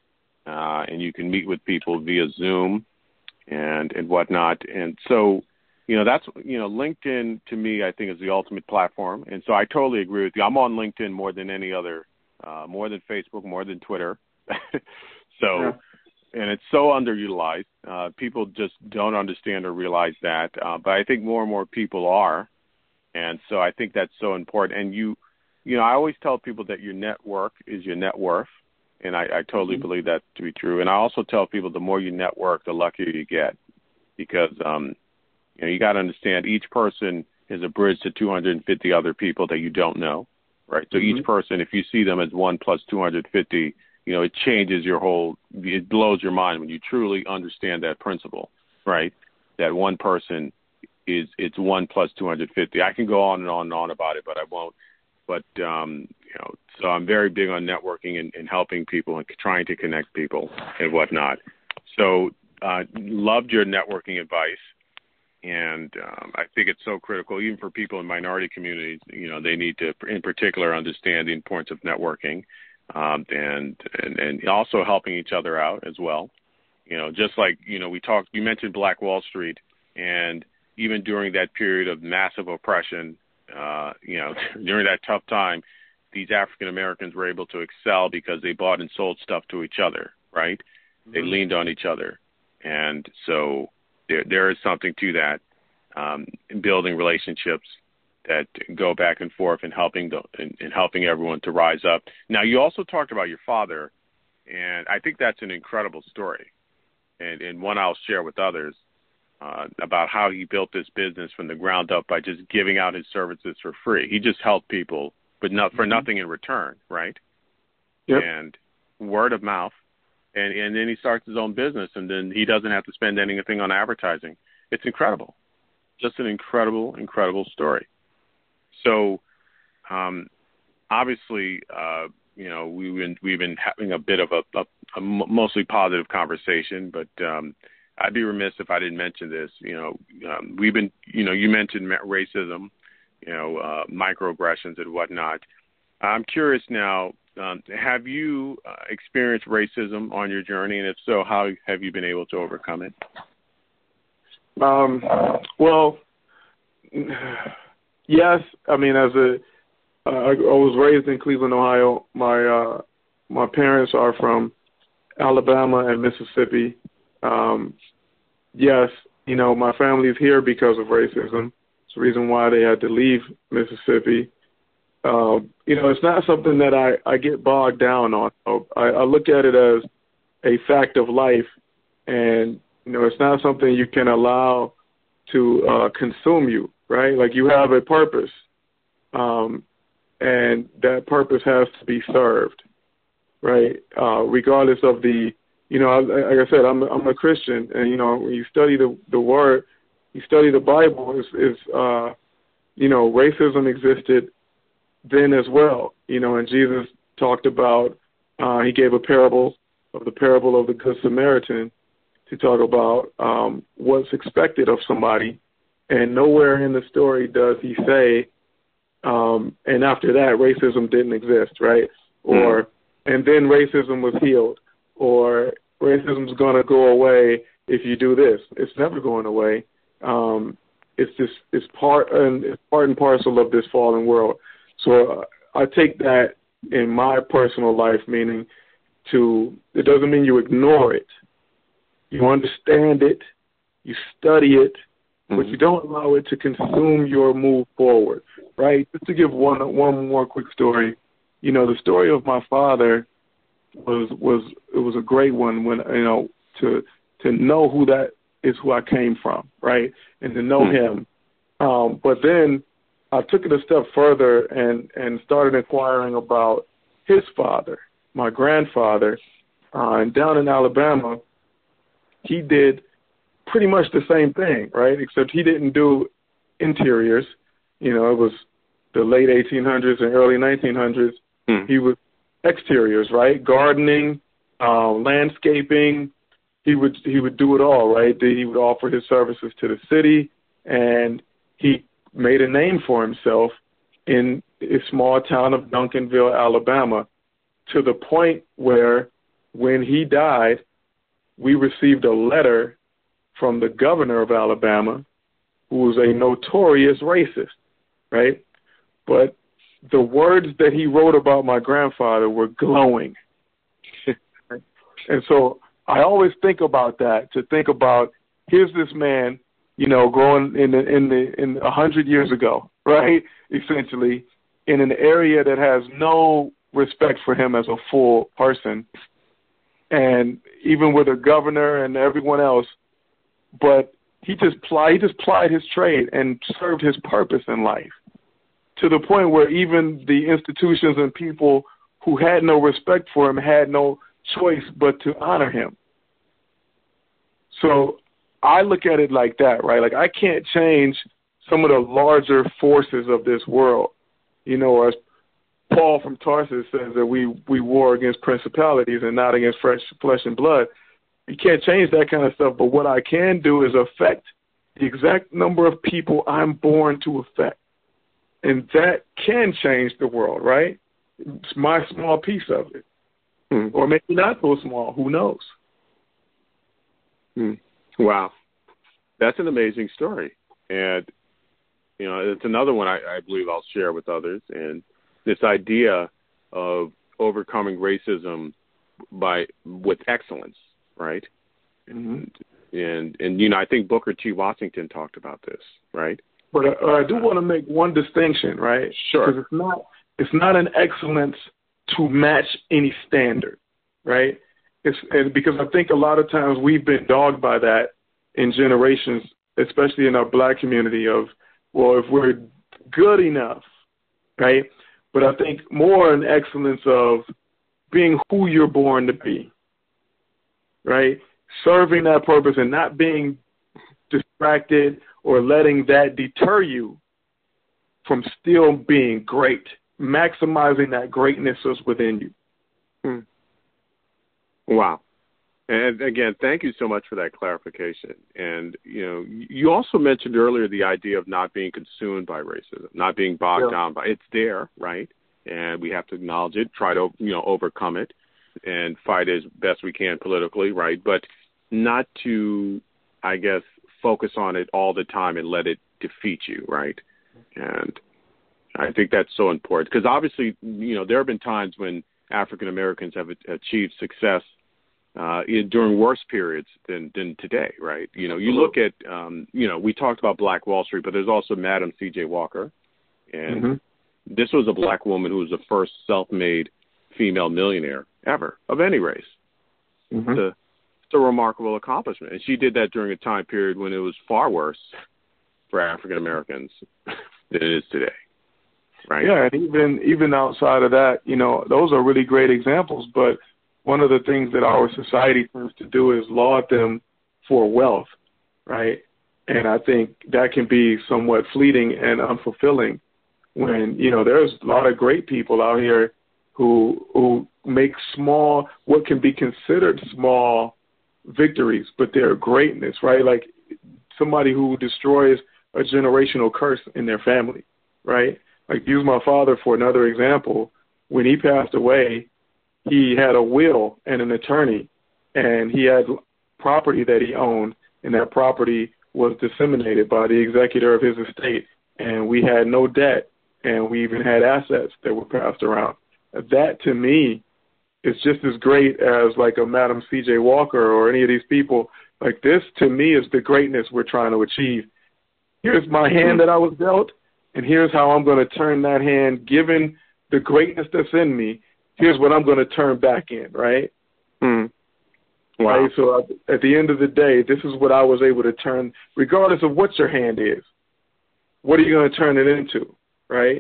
And you can meet with people via Zoom and whatnot. And so, you know, that's, you know, LinkedIn to me, I think is the ultimate platform. And so I totally agree with you. I'm on LinkedIn more than any other more than Facebook, more than Twitter. So, and it's so underutilized. People just don't understand or realize that. But I think more and more people are. And so I think that's so important. And you know, I always tell people that your network is your net worth. And I totally believe that to be true. And I also tell people the more you network, the luckier you get. Because, you know, you got to understand each person is a bridge to 250 other people that you don't know, right? So each person, if you see them as 1 plus 250, you know, it changes your whole, it blows your mind when you truly understand that principle, right? That one person it's 1 plus 250. I can go on and on and on about it, but I won't. But, you know, so I'm very big on networking and helping people and trying to connect people and whatnot. So loved your networking advice. And I think it's so critical, even for people in minority communities. You know, they need to, in particular, understand the importance of networking and also helping each other out as well. You know, just like, you know, you mentioned Black Wall Street, and even during that period of massive oppression, you know, during that tough time, these African Americans were able to excel because they bought and sold stuff to each other, right? They leaned on each other. And so there is something to that, in building relationships that go back and forth and helping everyone to rise up. Now, you also talked about your father, and I think that's an incredible story, and one I'll share with others, about how he built this business from the ground up by just giving out his services for free. He just helped people, but not for nothing in return, right? Yep. And word of mouth. And then he starts his own business, and then he doesn't have to spend anything on advertising. It's incredible. Just an incredible, incredible story. So, obviously, you know, we've been having a bit of a mostly positive conversation, but I'd be remiss if I didn't mention this. You know, we've been, you know, you mentioned racism, you know, microaggressions and whatnot. I'm curious now, have you experienced racism on your journey? And if so, how have you been able to overcome it? Well, yes. I mean, I was raised in Cleveland, Ohio. My parents are from Alabama and Mississippi. Yes, you know, my family's here because of racism. It's the reason why they had to leave Mississippi. You know, it's not something that I get bogged down on. I look at it as a fact of life, and, you know, it's not something you can allow to consume you, right? Like, you have a purpose, and that purpose has to be served, right? Regardless of the, you know, like I said, I'm a Christian, and, you know, when you study the Word, you study the Bible, you know, racism existed then as well, you know, and Jesus talked about, he gave a parable of the Good Samaritan to talk about what's expected of somebody, and nowhere in the story does he say, and after that, racism didn't exist, right? Or, and then racism was healed, or racism's going to go away if you do this. It's never going away. It's part and parcel of this fallen world. So I take that in my personal life, meaning it doesn't mean you ignore it. You understand it, you study it, but you don't allow it to consume your move forward, right? Just to give one more quick story, you know, the story of my father was a great one when, you know, to know who that is, who I came from, right, and to know him. But then I took it a step further and started inquiring about his father, my grandfather, and down in Alabama, he did pretty much the same thing, right? Except he didn't do interiors. You know, it was the late 1800s and early 1900s. He was exteriors, right? Gardening, landscaping. He would do it all, right? He would offer his services to the city, and he made a name for himself in a small town of Duncanville, Alabama, to the point where when he died, we received a letter from the governor of Alabama, who was a notorious racist, right? But the words that he wrote about my grandfather were glowing. And so I always think about that, to think about, here's this man, growing in 100 years ago, right? Essentially, in an area that has no respect for him as a full person, and even with a governor and everyone else, but he just plied his trade and served his purpose in life, to the point where even the institutions and people who had no respect for him had no choice but to honor him. So I look at it like that, right? Like, I can't change some of the larger forces of this world. As Paul from Tarsus says, that we war against principalities and not against flesh and blood. You can't change that kind of stuff, but what I can do is affect the exact number of people I'm born to affect. And that can change the world, right? It's my small piece of it. Or maybe not so small. Who knows? Wow. That's an amazing story. And, it's another one I believe I'll share with others. And this idea of overcoming racism with excellence, right? Mm-hmm. And I think Booker T. Washington talked about this, right? But I do want to make one distinction, right? Sure. Because it's not an excellence to match any standard, right? And because I think a lot of times we've been dogged by that in generations, especially in our Black community, of, well, if we're good enough, right? But I think more an excellence of being who you're born to be, right? Serving that purpose and not being distracted or letting that deter you from still being great, maximizing that greatness that's within you. Wow. And again, thank you so much for that clarification. And, you also mentioned earlier the idea of not being consumed by racism, not being bogged down by it. It's there, right? And we have to acknowledge it, try to, overcome it and fight as best we can politically, right? But not to, I guess, focus on it all the time and let it defeat you, right? And I think that's so important because obviously, there have been times when African Americans have achieved success during worse periods than today, right? You look at, we talked about Black Wall Street, but there's also Madam C.J. Walker. And this was a Black woman who was the first self-made female millionaire ever of any race. It's a remarkable accomplishment. And she did that during a time period when it was far worse for African Americans than it is today, right? Yeah, and even outside of that, those are really great examples, but one of the things that our society tends to do is laud them for wealth, right? And I think that can be somewhat fleeting and unfulfilling when, there's a lot of great people out here who make small, what can be considered small victories, but they're greatness, right? Like somebody who destroys a generational curse in their family, right? Like, use my father for another example. When he passed away, he had a will and an attorney, and he had property that he owned, and that property was disseminated by the executor of his estate, and we had no debt, and we even had assets that were passed around. That, to me, is just as great as like a Madam C.J. Walker or any of these people. Like, this, to me, is the greatness we're trying to achieve. Here's my hand that I was dealt, and here's how I'm going to turn that hand, given the greatness that's in me. Here's what I'm going to turn back in, right? Wow. Right? So at the end of the day, this is what I was able to turn, regardless of what your hand is. What are you going to turn it into, right?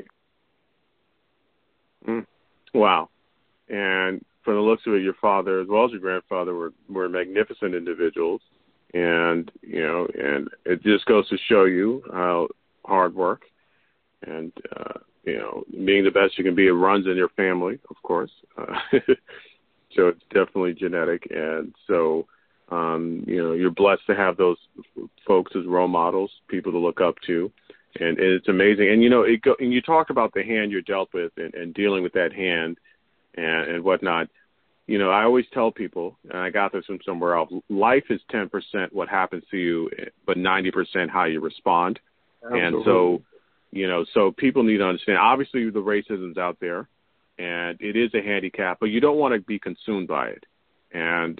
Wow. And from the looks of it, your father as well as your grandfather were magnificent individuals. And, and it just goes to show you how hard work and, being the best you can be, it runs in your family, of course. So it's definitely genetic. And so, you're blessed to have those folks as role models, people to look up to. And it's amazing. And, and you talked about the hand you're dealt with and dealing with that hand and whatnot. I always tell people, and I got this from somewhere else, life is 10% what happens to you, but 90% how you respond. Absolutely. And so, So people need to understand, obviously the racism's out there and it is a handicap, but you don't want to be consumed by it. And,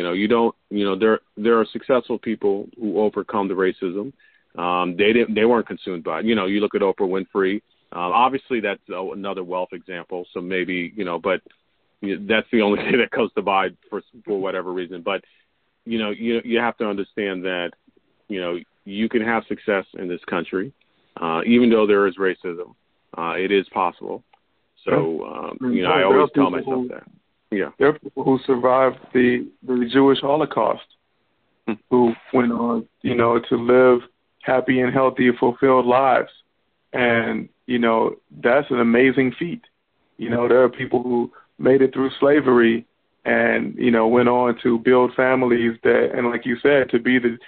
there are successful people who overcome the racism. They weren't consumed by it. You look at Oprah Winfrey. Obviously that's another wealth example. So maybe, but that's the only thing that comes to mind for whatever reason. But, you have to understand that, you can have success in this country, even though there is racism. It is possible. So, I always tell myself that. Yeah. There are people who survived the Jewish Holocaust who went on, to live happy and healthy, fulfilled lives. And, that's an amazing feat. There are people who made it through slavery and, went on to build families that, and like you said, to be the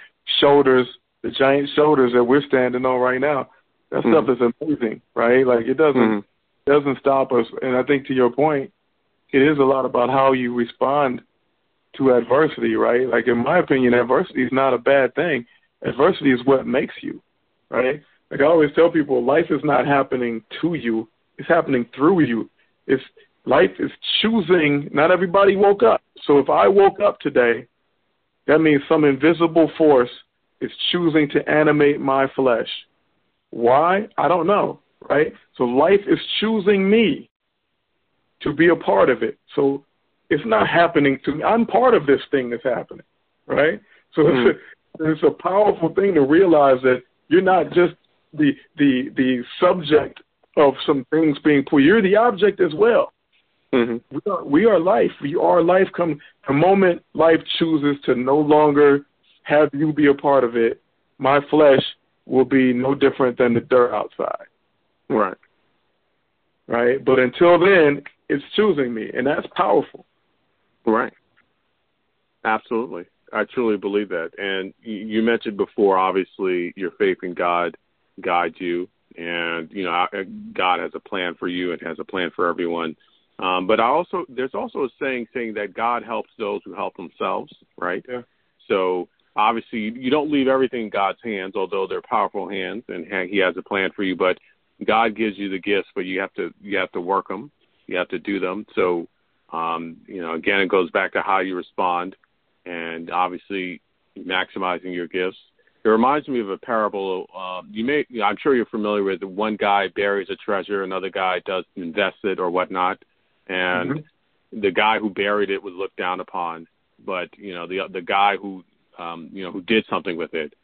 giant shoulders that we're standing on right now. That stuff is amazing, right? Like it doesn't stop us. And I think to your point, it is a lot about how you respond to adversity, right? Like in my opinion, adversity is not a bad thing. Adversity is what makes you, right? Like I always tell people, life is not happening to you. It's happening through you. Life is choosing. Not everybody woke up. So if I woke up today, that means some invisible force is choosing to animate my flesh. Why? I don't know, right? So life is choosing me to be a part of it. So it's not happening to me. I'm part of this thing that's happening, right? So it's a powerful thing to realize that you're not just the subject of some things being put. You're the object as well. We are life. We are life. The moment life chooses to no longer have you be a part of it, my flesh will be no different than the dirt outside. Right. Right? But until then, it's choosing me, and that's powerful. Right. Absolutely. I truly believe that. And you mentioned before, obviously, your faith in God guides you, and, God has a plan for you and has a plan for everyone. But there's also a saying that God helps those who help themselves, right? Yeah. So obviously you don't leave everything in God's hands, although they're powerful hands, and He has a plan for you. But God gives you the gifts, but you have to work them. You have to do them. So, again, it goes back to how you respond, and obviously maximizing your gifts. It reminds me of a parable. I'm sure you're familiar with it. One guy buries a treasure, another guy does invest it or whatnot, and the guy who buried it was looked down upon. But the guy who did something with it,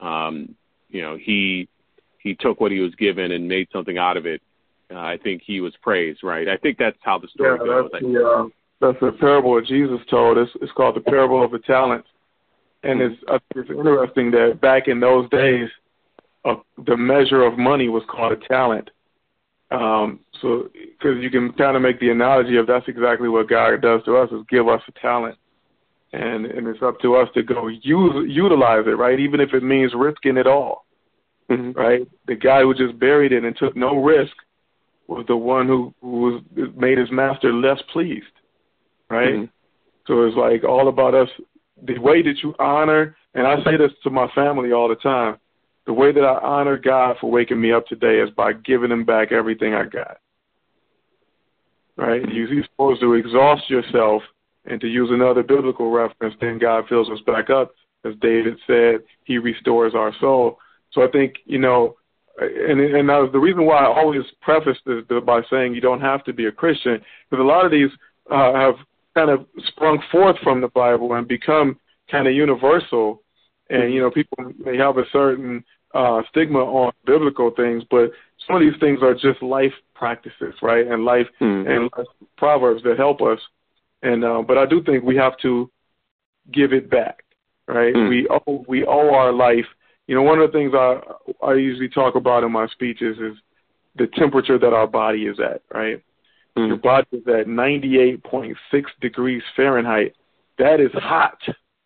he took what he was given and made something out of it. I think he was praised, right? I think that's how the story goes. That's the parable that Jesus told. It's called the parable of the talents. And it's interesting that back in those days, the measure of money was called a talent. So, because you can kind of make the analogy of that's exactly what God does to us, is give us a talent. And it's up to us to go utilize it, right? Even if it means risking it all, right? The guy who just buried it and took no risk was the one who made his master less pleased, right? So it's like all about us. The way that you honor, and I say this to my family all the time, the way that I honor God for waking me up today is by giving Him back everything I got, right? You're supposed to exhaust yourself, and to use another biblical reference, then God fills us back up. As David said, He restores our soul. So I think, and the reason why I always preface this by saying you don't have to be a Christian, because a lot of these have kind of sprung forth from the Bible and become kind of universal. And, people may have a certain stigma on biblical things, but some of these things are just life practices, right? And life proverbs that help us. And but I do think we have to give it back, right? We owe our life. One of the things I usually talk about in my speeches is the temperature that our body is at, right? Your body is at 98.6 degrees Fahrenheit. That is hot.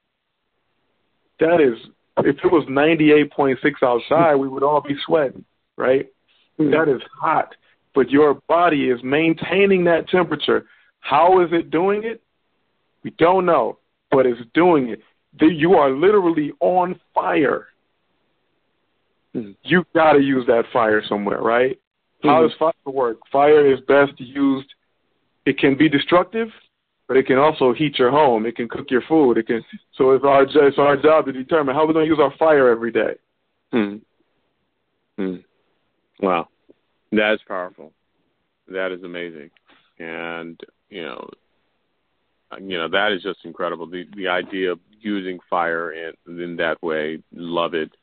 That is, if it was 98.6 outside, we would all be sweating, right? That is hot. But your body is maintaining that temperature. How is it doing it? We don't know, but it's doing it. You are literally on fire. you got to use that fire somewhere, right? How does fire work? Fire is best used. It can be destructive, but it can also heat your home. It can cook your food. It can. So it's our job to determine how we're going to use our fire every day. Wow, that is powerful. That is amazing, and that is just incredible. The idea of using fire in that way, love it.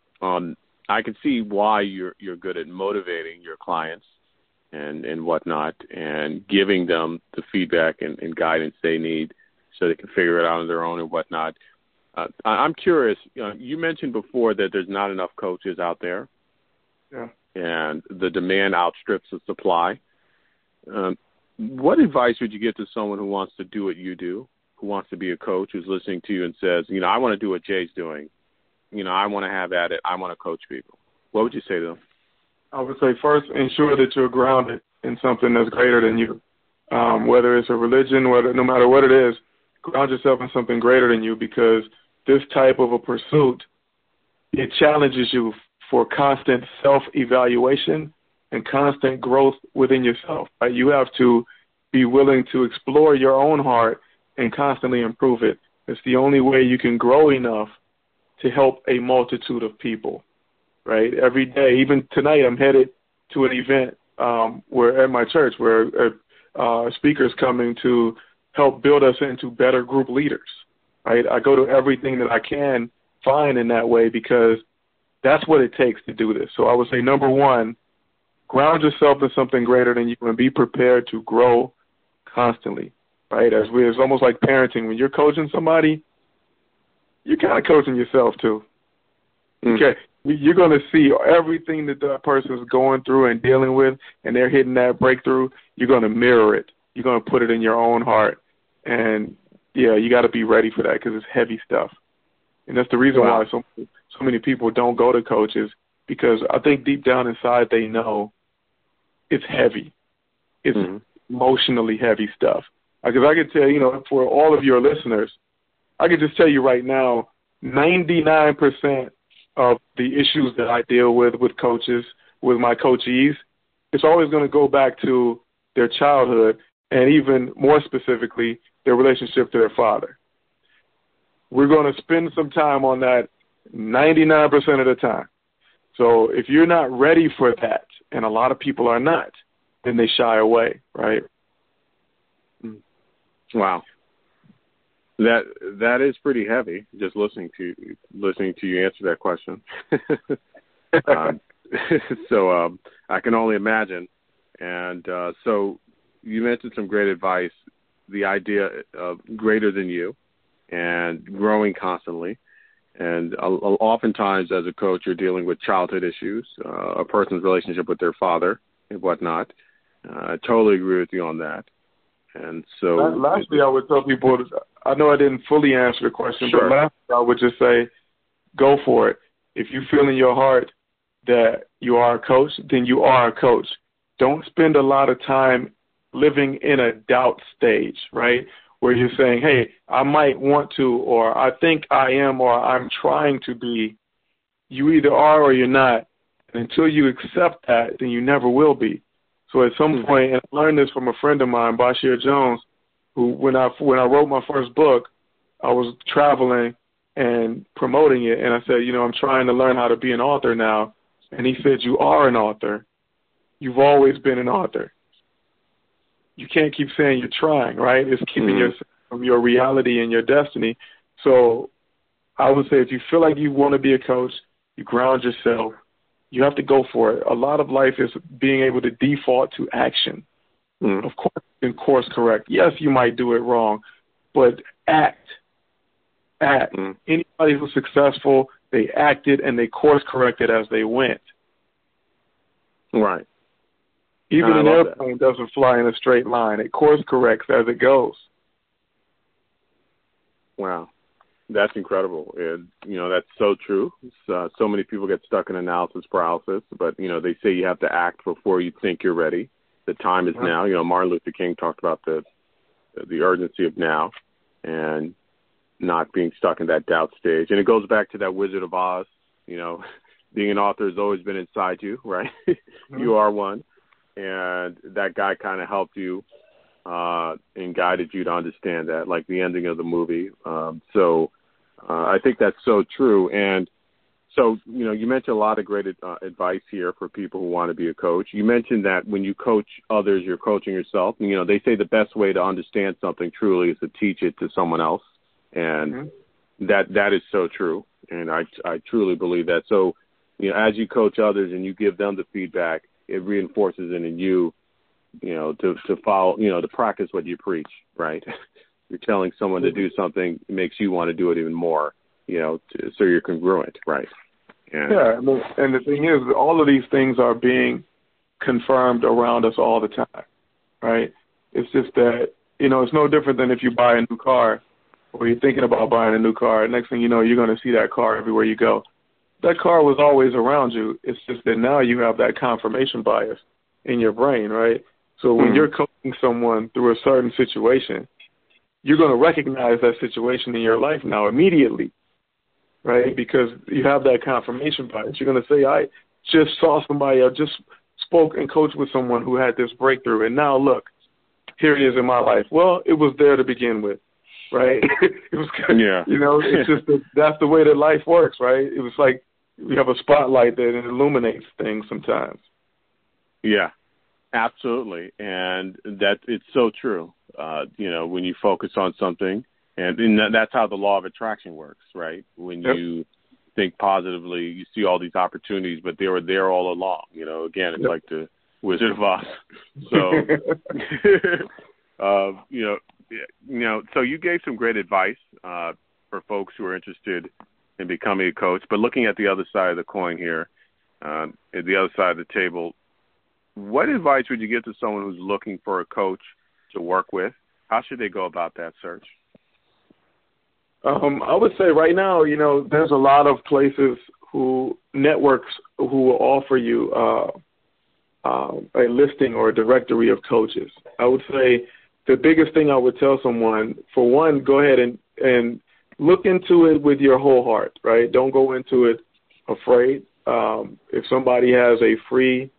I can see why you're good at motivating your clients and whatnot, and giving them the feedback and guidance they need so they can figure it out on their own and whatnot. I'm curious. You mentioned before that there's not enough coaches out there, and the demand outstrips the supply. What advice would you give to someone who wants to do what you do, who wants to be a coach, who's listening to you and says, I want to do what Jay's doing. I want to have at it. I want to coach people. What would you say to them? I would say first, ensure that you're grounded in something that's greater than you. Whether it's a religion, no matter what it is, ground yourself in something greater than you, because this type of a pursuit, it challenges you for constant self-evaluation and constant growth within yourself. Right? You have to be willing to explore your own heart and constantly improve it. It's the only way you can grow enough to help a multitude of people, right? Every day, even tonight, I'm headed to an event where at my church where a speaker's coming to help build us into better group leaders, right? I go to everything that I can find in that way, because that's what it takes to do this. So I would say, number one, ground yourself in something greater than you and be prepared to grow constantly, right? It's almost like parenting. When you're coaching somebody, you're kind of coaching yourself too. Okay, you're going to see everything that person is going through and dealing with, and they're hitting that breakthrough. You're going to mirror it. You're going to put it in your own heart. And, you got to be ready for that, because it's heavy stuff. And that's the reason why so many people don't go to coaches, because I think deep down inside they know it's heavy. It's emotionally heavy stuff. Because I could tell you, for all of your listeners, I could just tell you right now, 99% of the issues that I deal with coaches, with my coachees, it's always going to go back to their childhood, and even more specifically, their relationship to their father. We're going to spend some time on that 99% of the time. So if you're not ready for that, and a lot of people are not, then they shy away, right? Wow. That is pretty heavy, just listening to you answer that question. So I can only imagine. And so you mentioned some great advice, the idea of greater than you and growing constantly. And oftentimes as a coach, you're dealing with childhood issues, a person's relationship with their father and whatnot. I totally agree with you on that. And so lastly, I would tell people, I know I didn't fully answer the question, but lastly, I would just say, go for it. If you feel in your heart that you are a coach, then you are a coach. Don't spend a lot of time living in a doubt stage, right, where you're saying, hey, I might want to, or I think I am, or I'm trying to be. You either are or you're not. And until you accept that, then you never will be. So at some point, and I learned this from a friend of mine, Bashir Jones, who when I wrote my first book, I was traveling and promoting it, and I said, I'm trying to learn how to be an author now. And he said, you are an author. You've always been an author. You can't keep saying you're trying, right? It's keeping yourself from your reality and your destiny. So I would say if you feel like you want to be a coach, you ground yourself. You have to go for it. A lot of life is being able to default to action. Of course, you can course correct. Yes, you might do it wrong, but act. Anybody who's successful, they acted and they course corrected as they went. Right. Even an airplane doesn't fly in a straight line. It course corrects as it goes. Wow. That's incredible. And, that's so true. So many people get stuck in analysis paralysis, but, they say you have to act before you think you're ready. The time is now. Martin Luther King talked about the urgency of now and not being stuck in that doubt stage. And it goes back to that Wizard of Oz, being an author has always been inside you, right? Mm-hmm. You are one. And that guy kind of helped you and guided you to understand that, like the ending of the movie. So I think that's so true. And so, you mentioned a lot of great advice here for people who want to be a coach. You mentioned that when you coach others, you're coaching yourself. And, they say the best way to understand something truly is to teach it to someone else. And that is so true. And I truly believe that. So, as you coach others and you give them the feedback, it reinforces it in you, to follow, to practice what you preach, right? You're telling someone to do something, it makes you want to do it even more, so you're congruent, right? And the thing is, all of these things are being confirmed around us all the time, right? It's just that, it's no different than if you buy a new car or you're thinking about buying a new car. Next thing you know, you're going to see that car everywhere you go. That car was always around you. It's just that now you have that confirmation bias in your brain, right? So when you're coaching someone through a certain situation, you're going to recognize that situation in your life now immediately, right? Because you have that confirmation bias. You're going to say, I just saw somebody, I just spoke and coached with someone who had this breakthrough, and now look, here it is in my life. Well, it was there to begin with, right? It was, it's just that's the way that life works, right? It was like we have a spotlight that illuminates things sometimes. Yeah, absolutely. And that it's so true. When you focus on something, and that's how the law of attraction works, right? When you think positively, you see all these opportunities, but they were there all along. Again, it's like the Wizard of Oz. So, so you gave some great advice for folks who are interested in becoming a coach. But looking at the other side of the coin here, at the other side of the table, what advice would you give to someone who's looking for a coach to work with? How should they go about that search? I would say right now, there's a lot of places networks who will offer you a listing or a directory of coaches. I would say the biggest thing I would tell someone, for one, go ahead and look into it with your whole heart, right? Don't go into it afraid. If somebody has a free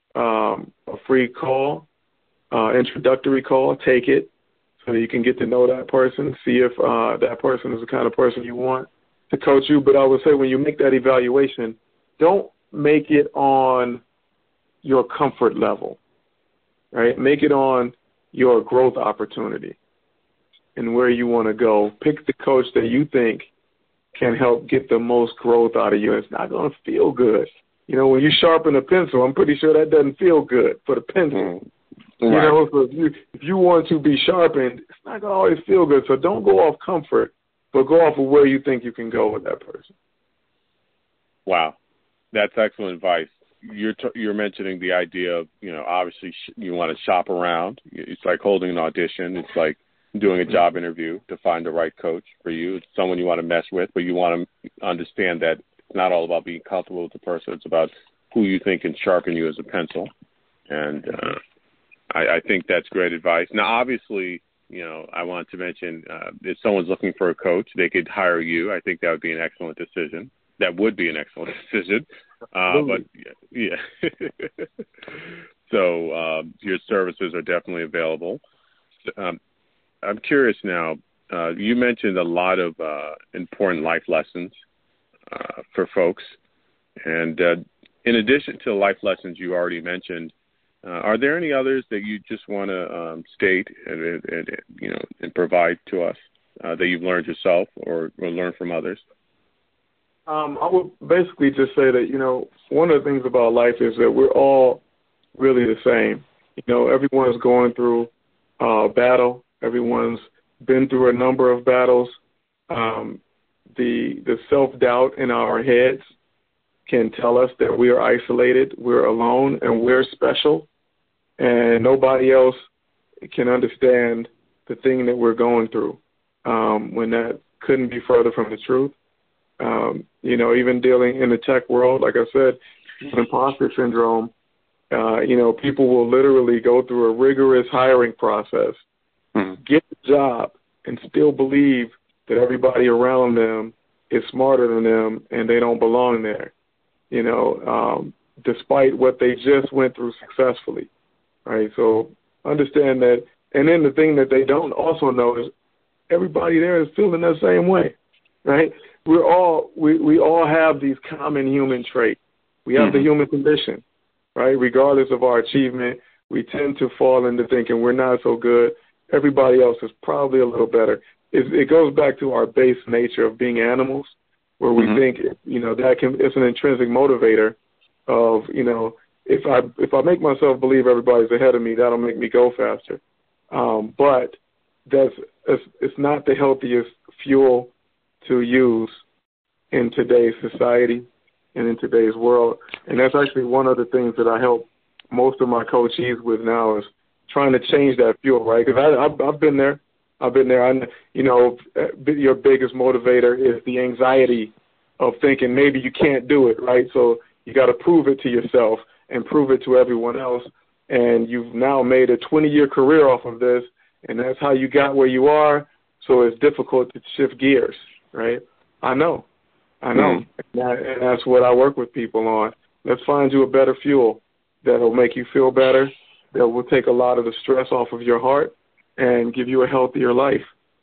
call, introductory call, take it so that you can get to know that person, see if that person is the kind of person you want to coach you. But I would say when you make that evaluation, don't make it on your comfort level, right? Make it on your growth opportunity and where you want to go. Pick the coach that you think can help get the most growth out of you. It's not going to feel good. When you sharpen a pencil, I'm pretty sure that doesn't feel good for the pencil. Right. So if you want to be sharpened, it's not going to always feel good. So don't go off comfort, but go off of where you think you can go with that person. Wow. That's excellent advice. You're mentioning the idea of, obviously you want to shop around. It's like holding an audition. It's like doing a job interview to find the right coach for you. It's someone you want to mess with, but you want to understand that it's not all about being comfortable with the person. It's about who you think can sharpen you as a pencil. And I think that's great advice. Now, obviously, I want to mention if someone's looking for a coach, they could hire you. I think that would be an excellent decision. That would be an excellent decision. But yeah. So your services are definitely available. I'm curious now, you mentioned a lot of important life lessons for folks. And in addition to the life lessons you already mentioned, are there any others that you just want to state and provide to us that you've learned yourself or learned from others? I would basically just say that, one of the things about life is that we're all really the same. Everyone's going through a battle. Everyone's been through a number of battles. The self-doubt in our heads can tell us that we are isolated, we're alone, and we're special, and nobody else can understand the thing that we're going through, when that couldn't be further from the truth. Even dealing in the tech world, like I said, imposter syndrome, people will literally go through a rigorous hiring process, get the job, and still believe that everybody around them is smarter than them and they don't belong there. despite what they just went through successfully, right? So understand that. And then the thing that they don't also know is everybody there is feeling the same way, right? We all have these common human traits. We have the human condition, right? Regardless of our achievement, we tend to fall into thinking we're not so good. Everybody else is probably a little better. It goes back to our base nature of being animals, where we think, it's an intrinsic motivator of, if I make myself believe everybody's ahead of me, that'll make me go faster. But it's not the healthiest fuel to use in today's society and in today's world. And that's actually one of the things that I help most of my coachees with now is trying to change that fuel, right? Because I've been there. Your biggest motivator is the anxiety of thinking maybe you can't do it, right? So you got to prove it to yourself and prove it to everyone else. And you've now made a 20-year career off of this, and that's how you got where you are. So it's difficult to shift gears, right? I know. And that's what I work with people on. Let's find you a better fuel that'll make you feel better, that will take a lot of the stress off of your heart and give you a healthier life.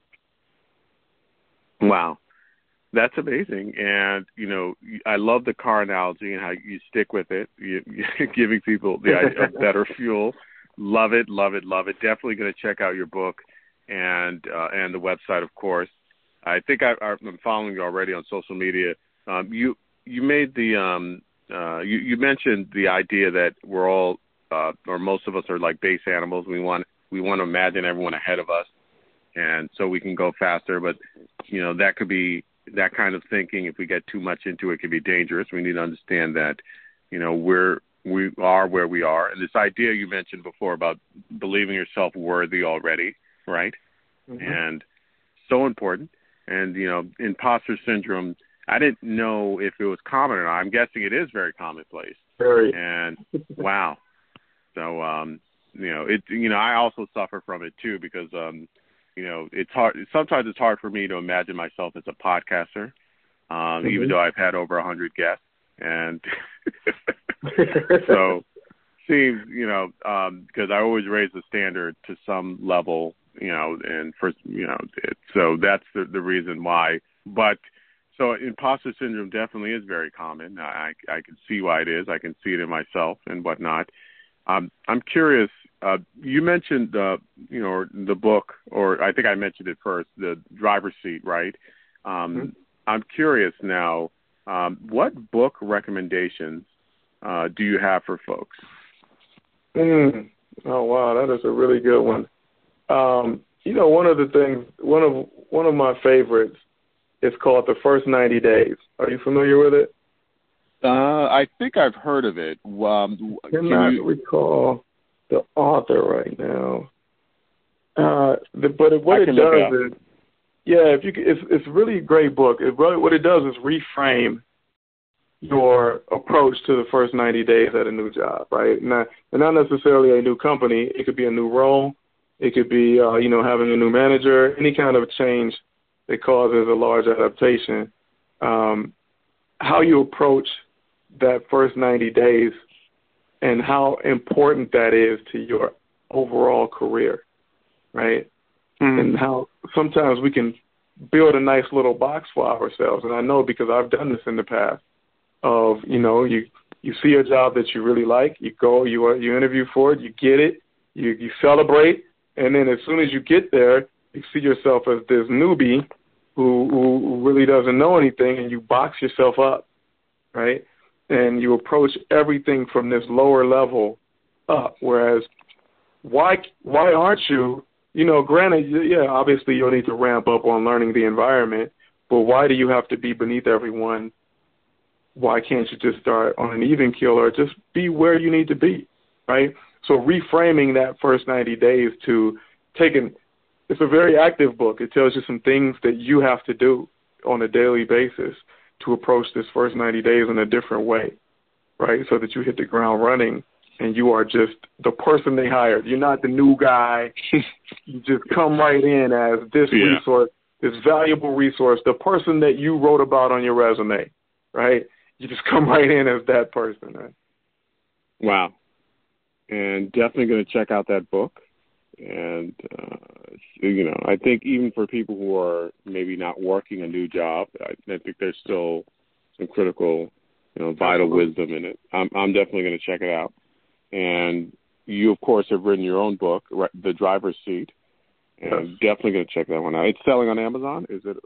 Wow. That's amazing. And, I love the car analogy and how you stick with it, giving people the idea of better fuel. Love it, love it, love it. Definitely going to check out your book and the website, of course. I think I'm following you already on social media. You made you mentioned the idea that we're all, or most of us are like base animals. We want to imagine everyone ahead of us, and so we can go faster. But, that could be that kind of thinking. If we get too much into it, can be dangerous. We need to understand that, we are where we are. And this idea you mentioned before about believing yourself worthy already, right? And so important. And, imposter syndrome, I didn't know if it was common or not. I'm guessing it is very commonplace. Very. And wow. So, I also suffer from it too because, it's hard. Sometimes it's hard for me to imagine myself as a podcaster, even though I've had over 100 guests. And so seems, because I always raise the standard to some level, and first, so that's the reason why. But so imposter syndrome definitely is very common. I can see why it is. I can see it in myself and whatnot. I'm curious. You mentioned, the book, or I think I mentioned it first, the driver's seat, right? I'm curious now. What book recommendations do you have for folks? Oh wow, that is a really good one. One of the things, one of my favorites is called The First 90 Days. Are you familiar with it? I think I've heard of it. Cannot recall the author right now. But what it does is, it's really a great book. What it does is reframe your approach to the first 90 days at a new job, right? And not necessarily a new company. It could be a new role. It could be, having a new manager, any kind of change that causes a large adaptation. How you approach that first 90 days and how important that is to your overall career, right? And how sometimes we can build a nice little box for ourselves. And I know because I've done this in the past of, you see a job that you really like, you go, you interview for it, you get it, you celebrate. And then as soon as you get there, you see yourself as this newbie who really doesn't know anything, and you box yourself up, right? And you approach everything from this lower level up. Whereas, why aren't you? Granted, obviously you'll need to ramp up on learning the environment, but why do you have to be beneath everyone? Why can't you just start on an even keel or just be where you need to be, right? So reframing that first 90 days to it's a very active book. It tells you some things that you have to do on a daily basis to approach this first 90 days in a different way, right? So that you hit the ground running and you are just the person they hired. You're not the new guy. You just come right in as this resource, this valuable resource, the person that you wrote about on your resume, right? you just come right in as that person. Right? Wow. And definitely going to check out that book. And, I think even for people who are maybe not working a new job, I think there's still some critical, vital wisdom in it. I'm definitely going to check it out. And you, of course, have written your own book, The Driver's Seat. And Yes. definitely going to check that one out. It's selling on Amazon? Is it?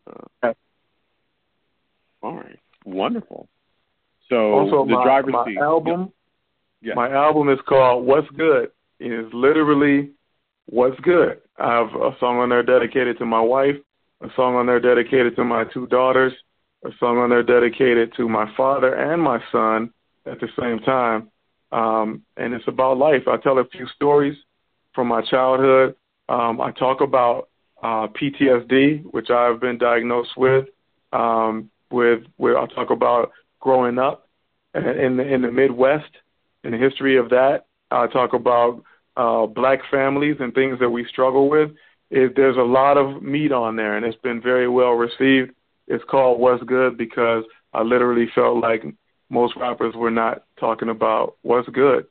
All right. Wonderful. So also, The Driver's my Seat. album, Yes. my album is called What's Good. It is literally What's Good. I have a song on there dedicated to my wife, a song on there dedicated to my 2 daughters, a song on there dedicated to my father and my son at the same time. And it's about life. I tell a few stories from my childhood. I talk about PTSD, which I've been diagnosed with. Where I talk about growing up in the Midwest and the history of that. I talk about black families and things that we struggle with. There's a lot of meat on there, and it's been very well received. It's called What's Good because I literally felt like most rappers were not talking about what's good,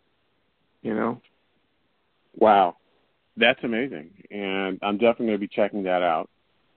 Wow. That's amazing. And I'm definitely going to be checking that out.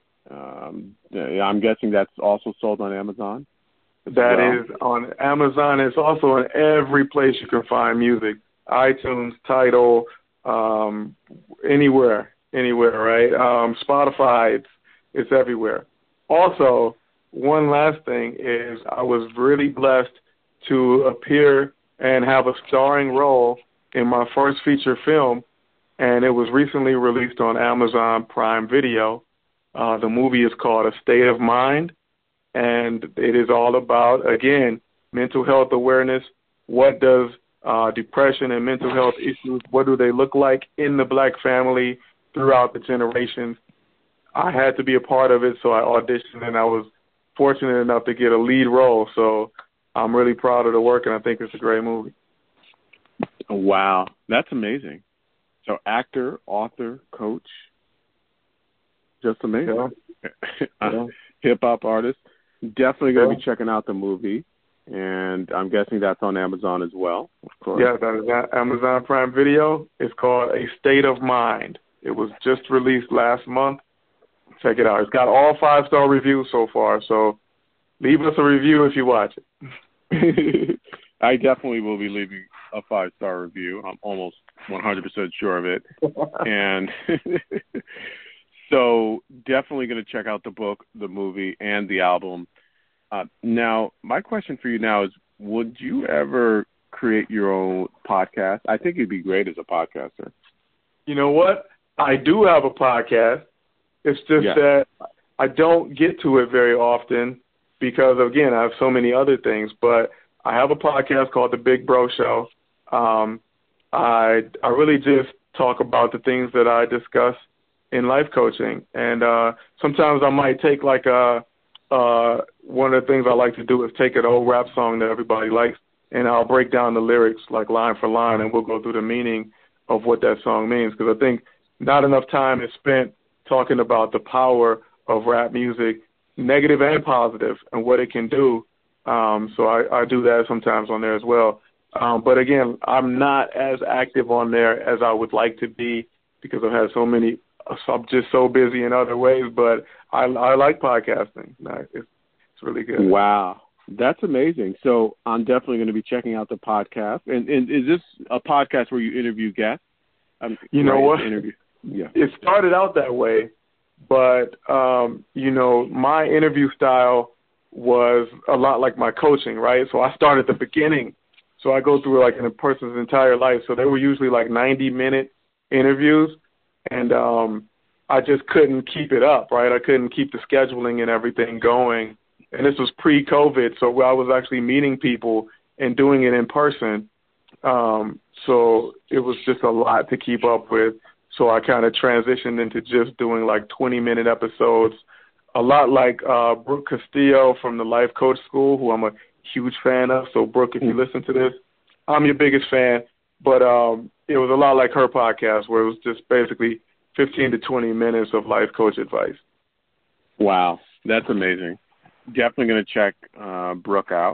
I'm guessing that's also sold on Amazon? That is on Amazon. It's also in every place you can find music. iTunes, Tidal, anywhere, right? Spotify, it's everywhere. Also, one last thing is I was really blessed to appear and have a starring role in my first feature film, and it was recently released on Amazon Prime Video. The movie is called A State of Mind, and it is all about, again, mental health awareness. What does depression and mental health issues, what do they look like in the black family throughout the generations? I had to be a part of it, so I auditioned, and I was fortunate enough to get a lead role. So I'm really proud of the work, and I think it's a great movie. Wow, that's amazing. So actor, author, coach, just amazing. Yeah. Hip-hop artist. Definitely going to be checking out the movie, and I'm guessing that's on Amazon as well, of course. Yeah, that is Amazon Prime Video. It's called A State of Mind. It was just released last month. Check it out. It's got all 5-star reviews so far, so leave us a review if you watch it. I definitely will be leaving a 5-star review. I'm almost 100% sure of it. And so definitely going to check out the book, the movie, and the album. Now, my question for you now is, would you ever create your own podcast? I think you'd be great as a podcaster. You know what? I do have a podcast. It's just that I don't get to it very often because, again, I have so many other things. But I have a podcast called The Big Bro Show. I really just talk about the things that I discuss in life coaching. And sometimes I might take one of the things I like to do is take an old rap song that everybody likes, and I'll break down the lyrics like line for line, and we'll go through the meaning of what that song means. Because I think not enough time is spent talking about the power of rap music, negative and positive, and what it can do. So I do that sometimes on there as well. But again, I'm not as active on there as I would like to be because I've had I'm just so busy in other ways, but I like podcasting. It's really good. Wow. That's amazing. So I'm definitely going to be checking out the podcast. And is this a podcast where you interview guests? You know what? Yeah. It started out that way, but, my interview style was a lot like my coaching, right? So I start at the beginning. So I go through like a person's entire life. So they were usually like 90-minute interviews, and I just couldn't keep it up, right? I couldn't keep the scheduling and everything going. And this was pre-COVID, so I was actually meeting people and doing it in person. So it was just a lot to keep up with. So I kind of transitioned into just doing like 20-minute episodes, a lot like Brooke Castillo from the Life Coach School, who I'm a huge fan of. So, Brooke, if you listen to this, I'm your biggest fan. But it was a lot like her podcast, where it was just basically 15 to 20 minutes of life coach advice. Wow, that's amazing. Definitely going to check Brooke out.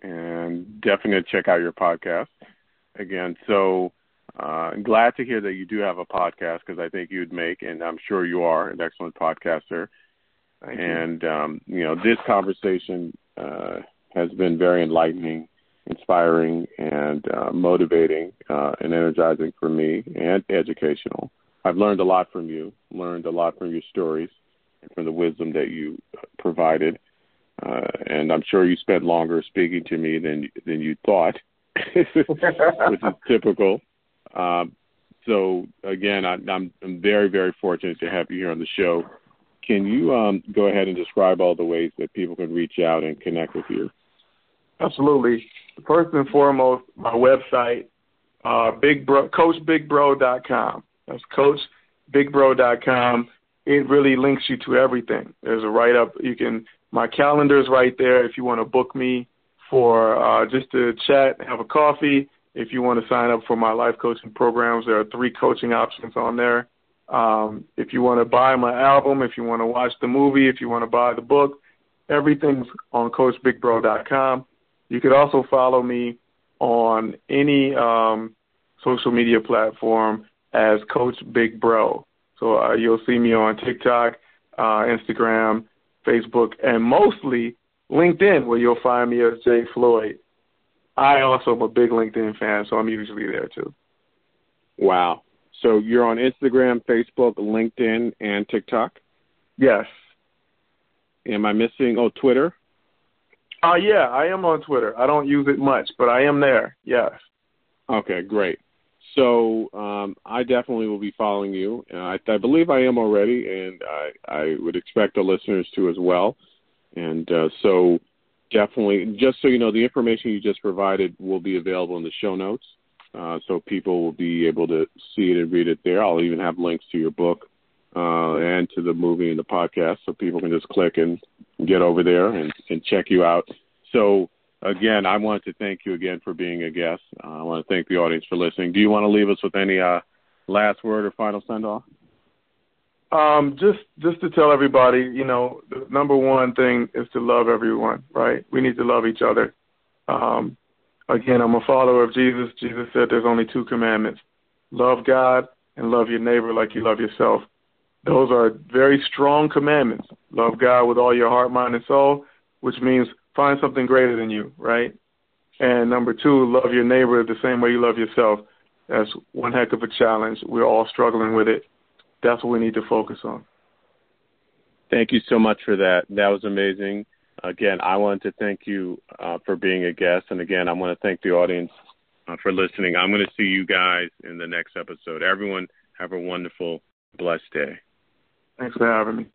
and definitely check out your podcast again. So glad to hear that you do have a podcast, because I think you'd make, and I'm sure you are, an excellent podcaster. Thank you. This conversation has been very enlightening, inspiring, and motivating and energizing for me, and educational. I've learned a lot from you, learned a lot from your stories and from the wisdom that you provided. And I'm sure you spent longer speaking to me than you thought, which is typical. So again, I'm very, very fortunate to have you here on the show. Can you go ahead and describe all the ways that people can reach out and connect with you? Absolutely. First and foremost, my website, CoachBigBro.com. That's CoachBigBro.com. It really links you to everything. There's a write-up. My calendar's right there if you want to book me for just to chat, have a coffee. If you want to sign up for my life coaching programs, there are 3 coaching options on there. If you want to buy my album, if you want to watch the movie, if you want to buy the book, everything's on CoachBigBro.com. You could also follow me on any social media platform as Coach Big Bro. So you'll see me on TikTok, Instagram, Facebook, and mostly LinkedIn, where you'll find me as Jay Floyd. I also am a big LinkedIn fan, so I'm usually there too. Wow. So you're on Instagram, Facebook, LinkedIn, and TikTok? Yes. Am I missing, Twitter? Yeah, I am on Twitter. I don't use it much, but I am there, yes. Okay, great. So I definitely will be following you. I believe I am already, and I would expect the listeners to as well. And so definitely, just so you know, the information you just provided will be available in the show notes, so people will be able to see it and read it there. I'll even have links to your book and to the movie and the podcast, so people can just click and get over there and check you out. So again, I wanted to thank you again for being a guest. I want to thank the audience for listening. Do you want to leave us with any last word or final send-off? Just to tell everybody, the number one thing is to love everyone, right? We need to love each other. Again, I'm a follower of Jesus. Jesus said there's only 2 commandments: love God and love your neighbor like you love yourself. Those are very strong commandments. Love God with all your heart, mind, and soul, which means find something greater than you, right? And number 2, love your neighbor the same way you love yourself. That's one heck of a challenge. We're all struggling with it. That's what we need to focus on. Thank you so much for that. That was amazing. Again, I wanted to thank you for being a guest. And again, I want to thank the audience for listening. I'm going to see you guys in the next episode. Everyone, have a wonderful, blessed day. Thanks for having me.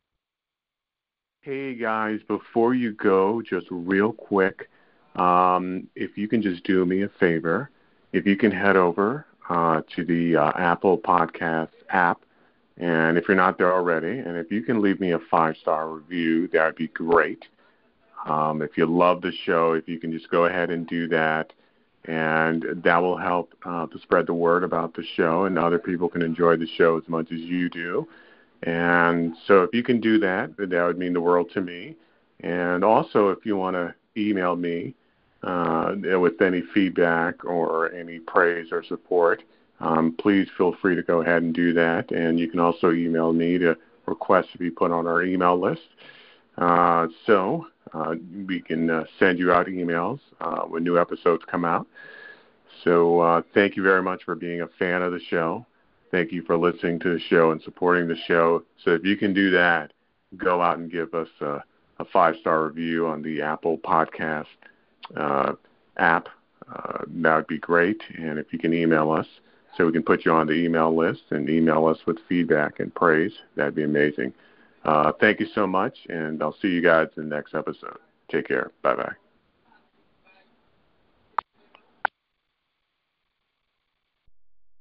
Hey, guys, before you go, just real quick, if you can just do me a favor, if you can head over to the Apple Podcast app, and if you're not there already, and if you can leave me a 5-star review, that would be great. If you love the show, if you can just go ahead and do that, and that will help to spread the word about the show, and other people can enjoy the show as much as you do. And so if you can do that, that would mean the world to me. And also, if you want to email me with any feedback or any praise or support, please feel free to go ahead and do that. And you can also email me to request to be put on our email list. So we can send you out emails when new episodes come out. So thank you very much for being a fan of the show. Thank you for listening to the show and supporting the show. So if you can do that, go out and give us a 5-star review on the Apple Podcast app. That would be great. And if you can email us so we can put you on the email list and email us with feedback and praise, that'd be amazing. Thank you so much, and I'll see you guys in the next episode. Take care. Bye-bye.